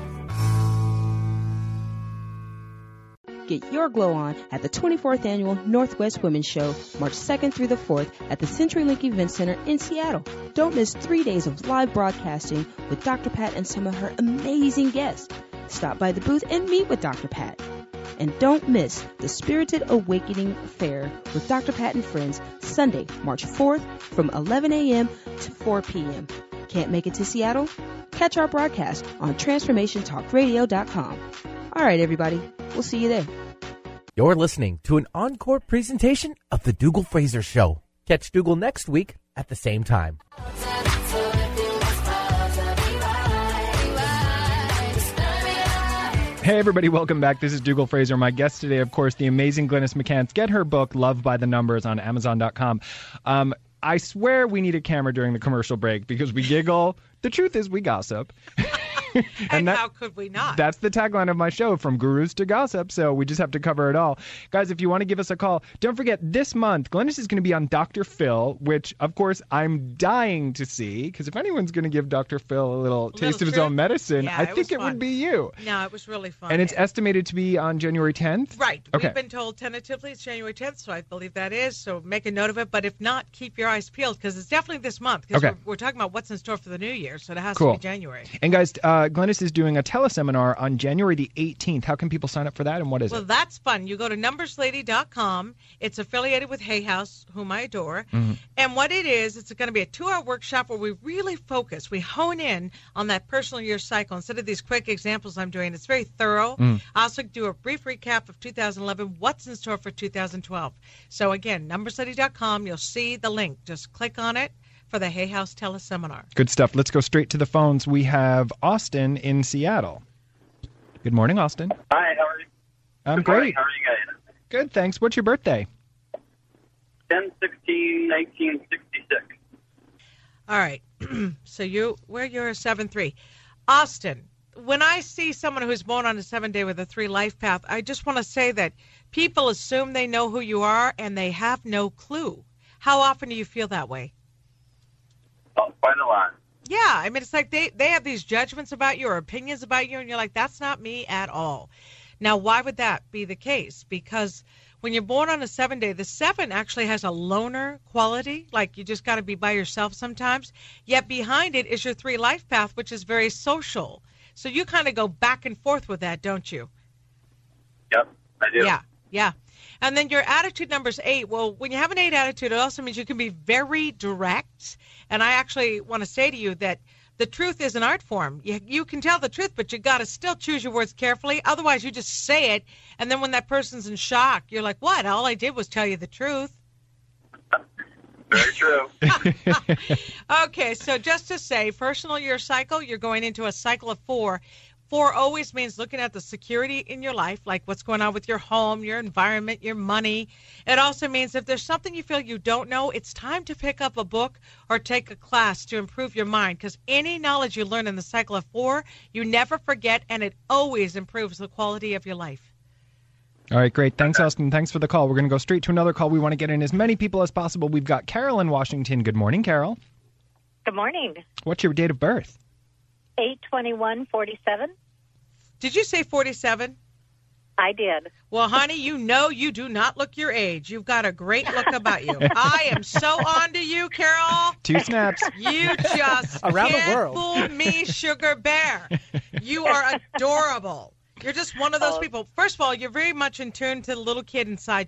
Get your glow on at the twenty-fourth Annual Northwest Women's Show, March second through the fourth at the CenturyLink Event Center in Seattle. Don't miss three days of live broadcasting with Doctor Pat and some of her amazing guests. Stop by the booth and meet with Doctor Pat. And don't miss the Spirited Awakening Fair with Doctor Pat and Friends, Sunday, March fourth from eleven a.m. to four p.m. Can't make it to Seattle? Catch our broadcast on Transformation Talk Radio dot com. All right, everybody. We'll see you there. You're listening to an encore presentation of The Dougal Fraser Show. Catch Dougal next week at the same time. Hey, everybody. Welcome back. This is Dougal Fraser. My guest today, of course, the amazing Glynis McCants. Get her book, Love by the Numbers, on Amazon dot com. Um, I swear we need a camera during the commercial break because we giggle. The truth is we gossip. and and that, how could we not? That's the tagline of my show, from gurus to gossip, so we just have to cover it all. Guys, if you want to give us a call, don't forget, this month, Glynis is going to be on Doctor Phil, which, of course, I'm dying to see, because if anyone's going to give Doctor Phil a little, a taste little of his treat? own medicine, Yeah, I it think was it fun. would be you. No, it was really fun. And it's estimated to be on January tenth? Right. Okay. We've been told tentatively it's January tenth, so I believe that is. So make a note of it. But if not, keep your eyes peeled, because it's definitely this month. Because Okay. we're, we're talking about what's in store for the new year, so it has Cool. to be January. And guys, uh, Glynis is doing a teleseminar on January the eighteenth. How can people sign up for that, and what is Well, it? that's fun. You go to numbers lady dot com. It's affiliated with Hay House, whom I adore. Mhm. And what it is, it's going to be a two-hour workshop where we really focus. We hone in on that personal year cycle. Instead of these quick examples I'm doing, it's very thorough. Mm. I also do a brief recap of two thousand eleven, what's in store for two thousand twelve. So, again, numbers lady dot com. You'll see the link. Just click on it for the Hay House teleseminar. Good stuff. Let's go straight to the phones. We have Austin in Seattle. Good morning, Austin. Hi, how are you? I'm Good morning. great. How are you guys? Good, thanks. What's your birthday? ten sixteen nineteen sixty-six. All right. So you, where you're a seven three. Austin, when I see someone who's born on a seven day with a three life path, I just want to say that people assume they know who you are and they have no clue. How often do you feel that way? Oh, quite a lot. Yeah, I mean, it's like they, they have these judgments about you or opinions about you, and you're like, that's not me at all. Now, why would that be the case? Because when you're born on a seven day, the seven actually has a loner quality, like you just got to be by yourself sometimes. Yet behind it is your three life path, which is very social. So you kind of go back and forth with that, don't you? Yep, I do. Yeah, yeah. And then your attitude number's eight. Well, when you have an eight attitude, it also means you can be very direct. And I actually want to say to you that the truth is an art form. You, you can tell the truth, but you got to still choose your words carefully. Otherwise, you just say it. And then when that person's in shock, you're like, what? All I did was tell you the truth. Very true. Okay, so just to say, personal year cycle, you're going into a cycle of four. Four always means looking at the security in your life, like what's going on with your home, your environment, your money. It also means if there's something you feel you don't know, it's time to pick up a book or take a class to improve your mind, because any knowledge you learn in the cycle of four, you never forget, and it always improves the quality of your life. All right, great. Thanks, Austin. Thanks for the call. We're going to go straight to another call. We want to get in as many people as possible. We've got Carol in Washington. Good morning, Carol. Good morning. What's your date of birth? eight twenty-one forty-seven. Did you say forty-seven? I did. Well, honey, you know you do not look your age. You've got a great look about you. I am so on to you, Carol. Two snaps. You just Around the can't world. fool me, sugar bear. You are adorable. You're just one of those Oh. people. First of all, you're very much in tune to the little kid inside you.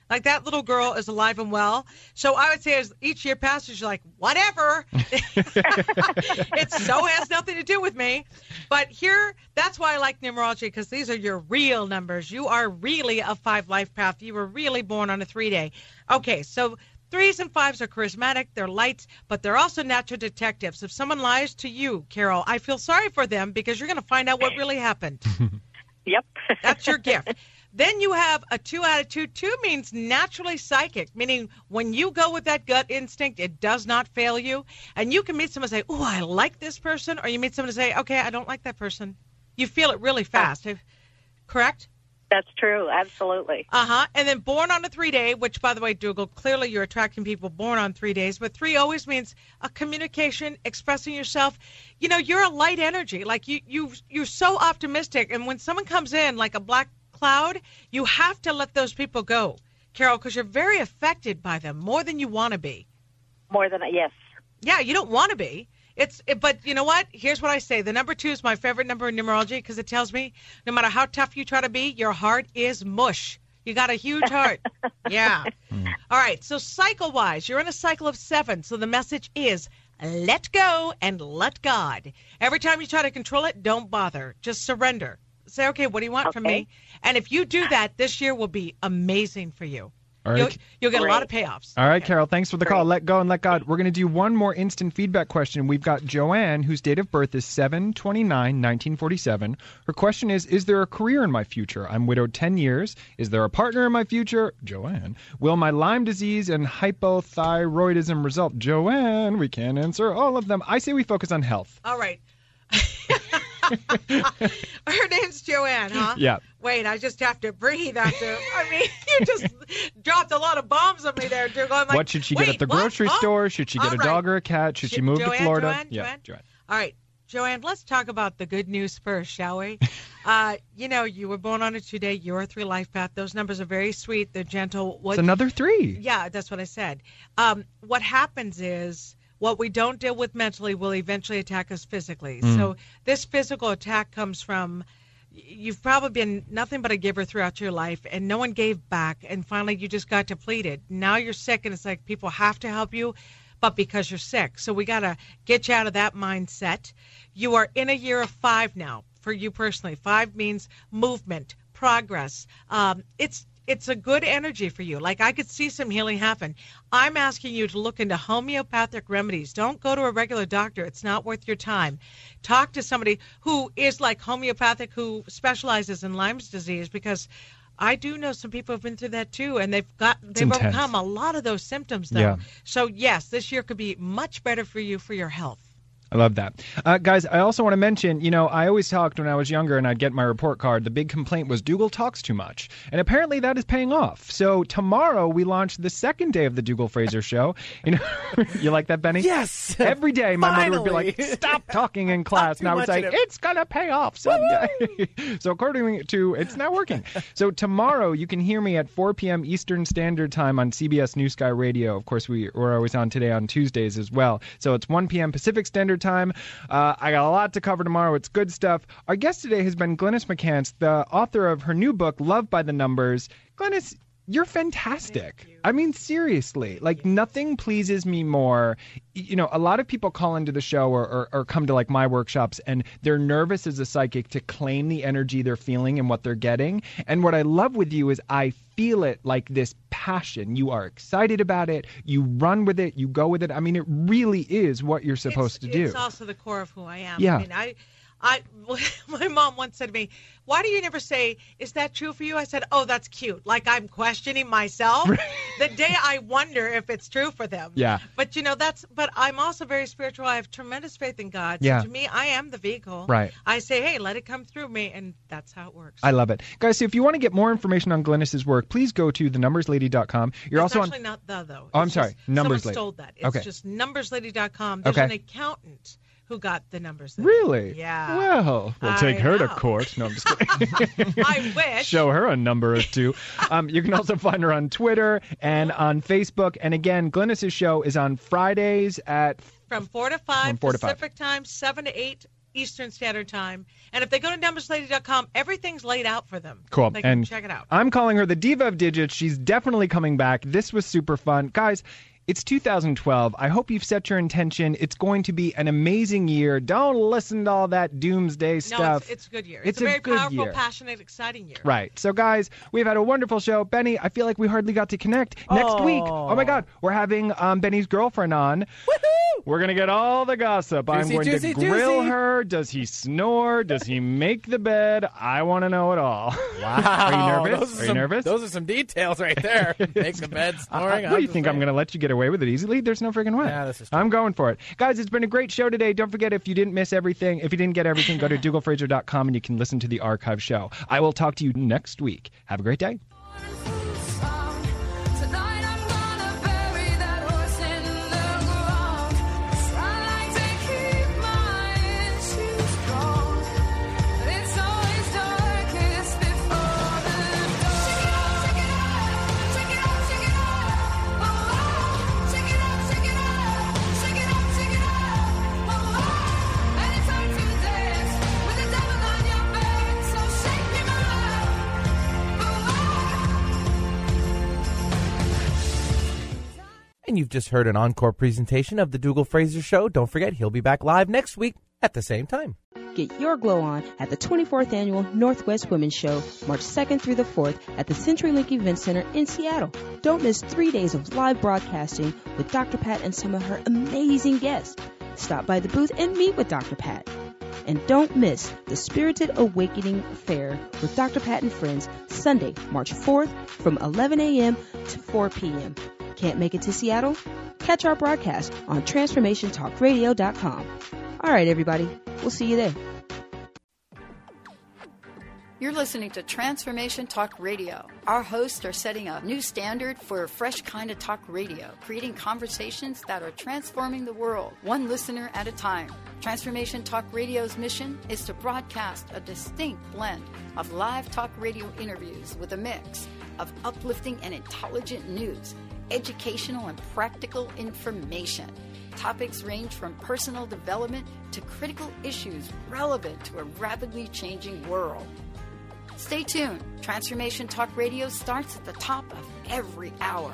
Like, that little girl is alive and well. So I would say as each year passes, you're like, whatever. It so has nothing to do with me. But here, that's why I like numerology, because these are your real numbers. You are really a five life path. You were really born on a three-day. Okay, so threes and fives are charismatic. They're lights, but they're also natural detectives. If someone lies to you, Carol, I feel sorry for them because you're going to find out what really happened. Yep. That's your gift. Then you have a two attitude. Two means naturally psychic, meaning when you go with that gut instinct, it does not fail you. And you can meet someone and say, oh, I like this person. Or you meet someone and say, okay, I don't like that person. You feel it really fast. Correct? That's true. Absolutely. Uh-huh. And then born on a three-day, which, by the way, Dougal, clearly you're attracting people born on three days. But three always means a communication, expressing yourself. You know, you're a light energy. Like, you, you, you're so optimistic. And when someone comes in like a black cloud, you have to let those people go, Carol, because you're very affected by them more than you want to be. More than, yes. Yeah, you don't want to be. It's, it, but you know what? Here's what I say. The number two is my favorite number in numerology because it tells me no matter how tough you try to be, your heart is mush. You got a huge heart. Yeah. Mm. All right. So cycle-wise, you're in a cycle of seven. So the message is let go and let God. Every time you try to control it, don't bother. Just surrender. Say, okay, what do you want okay. from me? And if you do that, this year will be amazing for you. All right. You'll, you'll get Great. a lot of payoffs. All right, okay. Carol, thanks for the Great. call. Let go and let God. We're going to do one more instant feedback question. We've got Joanne, whose date of birth is seven twenty-nine nineteen forty-seven. Her question is, is there a career in my future? I'm widowed ten years. Is there a partner in my future? Joanne. Will my Lyme disease and hypothyroidism result? Joanne, we can't answer all of them. I say we focus on health. All right. Her name's Joanne, huh? Yeah. Wait, I just have to breathe after. I mean, you just dropped a lot of bombs on me there, Dougal. I'm like, what should she get wait, at the what? grocery Oh, store? Should she get all a right. dog or a cat? Should Sh- she move Joanne, to Florida? Joanne, yeah, Joanne? Joanne. All right, Joanne, let's talk about the good news first, shall we? uh, you know, you were born on a two-day. You're a three-life path. Those numbers are very sweet. They're gentle. What, it's another three. Yeah, that's what I said. Um, what happens is what we don't deal with mentally will eventually attack us physically. Mm. So this physical attack comes from you've probably been nothing but a giver throughout your life, and no one gave back, and finally you just got depleted. Now you're sick, and it's like people have to help you, but because you're sick. So we got to get you out of that mindset. You are in a year of five now for you personally. Five means movement, progress. Um, it's It's a good energy for you. Like, I could see some healing happen. I'm asking you to look into homeopathic remedies. Don't go to a regular doctor. It's not worth your time. Talk to somebody who is like homeopathic, who specializes in Lyme's disease, because I do know some people have been through that too, and they've got they've intense. overcome a lot of those symptoms though. Yeah. So yes, this year could be much better for you for your health. I love that. Uh, guys, I also want to mention, you know, I always talked when I was younger and I'd get my report card. The big complaint was Dougal talks too much. And apparently that is paying off. So tomorrow we launch the second day of the Dougal Fraser Show. You know, you like that, Benny? Yes. Every day my Finally. mother would be like, stop talking in class. too And I would much say, in it. it's going to pay off someday. So according to, it's not working. So tomorrow you can hear me at four p.m. Eastern Standard Time on C B S New Sky Radio. Of course, we, we're always on today on Tuesdays as well. So it's one p.m. Pacific Standard Time. Uh, Uh, I got a lot to cover tomorrow. It's good stuff. Our guest today has been Glynis McCants, the author of her new book, Love by the Numbers. Glynis, you're fantastic. You. I mean, seriously, like nothing pleases me more. You know, a lot of people call into the show or, or, or come to like my workshops and they're nervous as a psychic to claim the energy they're feeling and what they're getting. And what I love with you is I feel it like this passion. You are excited about it. You run with it. You go with it. I mean, it really is what you're supposed it's, to do. It's also the core of who I am. Yeah. I mean, I, I, my mom once said to me, why do you never say, is that true for you? I said, oh, that's cute. Like I'm questioning myself. The day I wonder if it's true for them. Yeah. But, you know, that's, but I'm also very spiritual. I have tremendous faith in God. So Yeah. to me, I am the vehicle. Right. I say, hey, let it come through me. And that's how it works. I love it. Guys, so if you want to get more information on Glynis's work, please go to the numbers lady dot com. You're It's also actually on... not the, though. Oh, I'm It's sorry. just- Numbers someone Lady. stole that. It's Okay. just numbers lady dot com. There's Okay. an accountant who got the numbers. Lady. Really? Yeah. Well, we'll I take her to know. court. No, I'm just kidding. I wish. Show her a number or two. Um, you can also find her on Twitter and on Facebook. And again, Glynis's show is on Fridays at From four to five From four to five. Pacific time, seven to eight Eastern Standard Time. And if they go to numbers lady dot com, everything's laid out for them. Cool. They can and check it out. I'm calling her the Diva of Digits. She's definitely coming back. This was super fun. Guys, it's two thousand twelve. I hope you've set your intention. It's going to be an amazing year. Don't listen to all that doomsday stuff. No, it's, it's a good year. It's, It's a a very good powerful, year. passionate, exciting year. Right. So, guys, we've had a wonderful show. Benny, I feel like we hardly got to connect. Next Oh. week, oh my God, we're having um, Benny's girlfriend on. Woohoo! We're going to get all the gossip. I'm Juicy, going juicy, to grill juicy. her. Does he snore? Does he make the bed? I want to know it all. Wow. Are you nervous? Those Are you some, nervous? Those are some details right there. Make the bed Uh, snoring. what do you think? I'm going to let you get away with it easily? There's no freaking way. Yeah, this is true. I'm going for it. Guys, it's been a great show today. Don't forget, if you didn't miss everything, if you didn't get everything, go to dougal fraser dot com and you can listen to the archive show. I will talk to you next week. Have a great day. And you've just heard an encore presentation of the Dougal Fraser Show. Don't forget, he'll be back live next week at the same time. Get your glow on at the twenty-fourth Annual Northwest Women's Show, March second through the fourth at the CenturyLink Event Center in Seattle. Don't miss three days of live broadcasting with Doctor Pat and some of her amazing guests. Stop by the booth and meet with Doctor Pat. And don't miss the Spirited Awakening Fair with Doctor Pat and Friends, Sunday, March fourth from eleven a.m. to four p.m. Can't make it to Seattle? Catch our broadcast on transformation talk radio dot com. All right, everybody. We'll see you there. You're listening to Transformation Talk Radio. Our hosts are setting a new standard for a fresh kind of talk radio, creating conversations that are transforming the world, one listener at a time. Transformation Talk Radio's mission is to broadcast a distinct blend of live talk radio interviews with a mix of uplifting and intelligent news, educational and practical information. Topics range from personal development to critical issues relevant to a rapidly changing world. Stay tuned. Transformation Talk Radio starts at the top of every hour.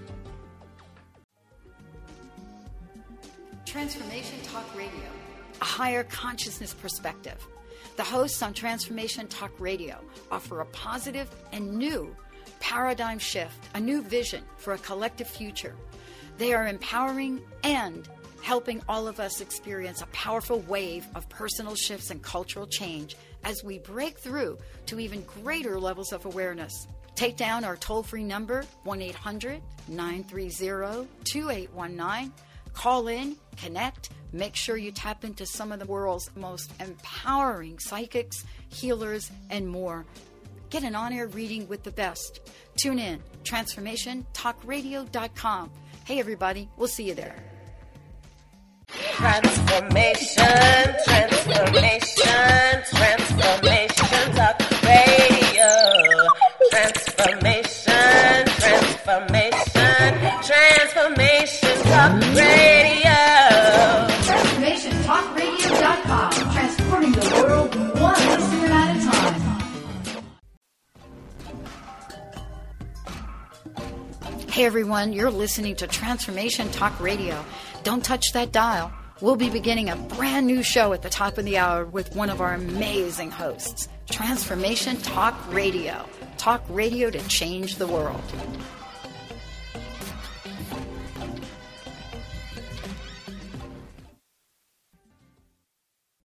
Transformation Talk Radio, a higher consciousness perspective. The hosts on Transformation Talk Radio offer a positive and new paradigm shift, a new vision for a collective future. They are empowering and helping all of us experience a powerful wave of personal shifts and cultural change as we break through to even greater levels of awareness. Take down our toll-free number, one eight hundred nine three zero two eight one nine. Call in, connect, make sure you tap into some of the world's most empowering psychics, healers, and more. Get an on-air reading with the best. Tune in, transformation talk radio dot com. Hey, everybody, we'll see you there. Transformation, transformation, transformation talk radio. Transformation, transformation, transformation talk radio. transformation talk radio dot com. Transforming the world one listener at a time. Hey, everyone, you're listening to Transformation Talk Radio. Don't touch that dial. We'll be beginning a brand new show at the top of the hour with one of our amazing hosts. Transformation Talk Radio. Talk radio to change the world.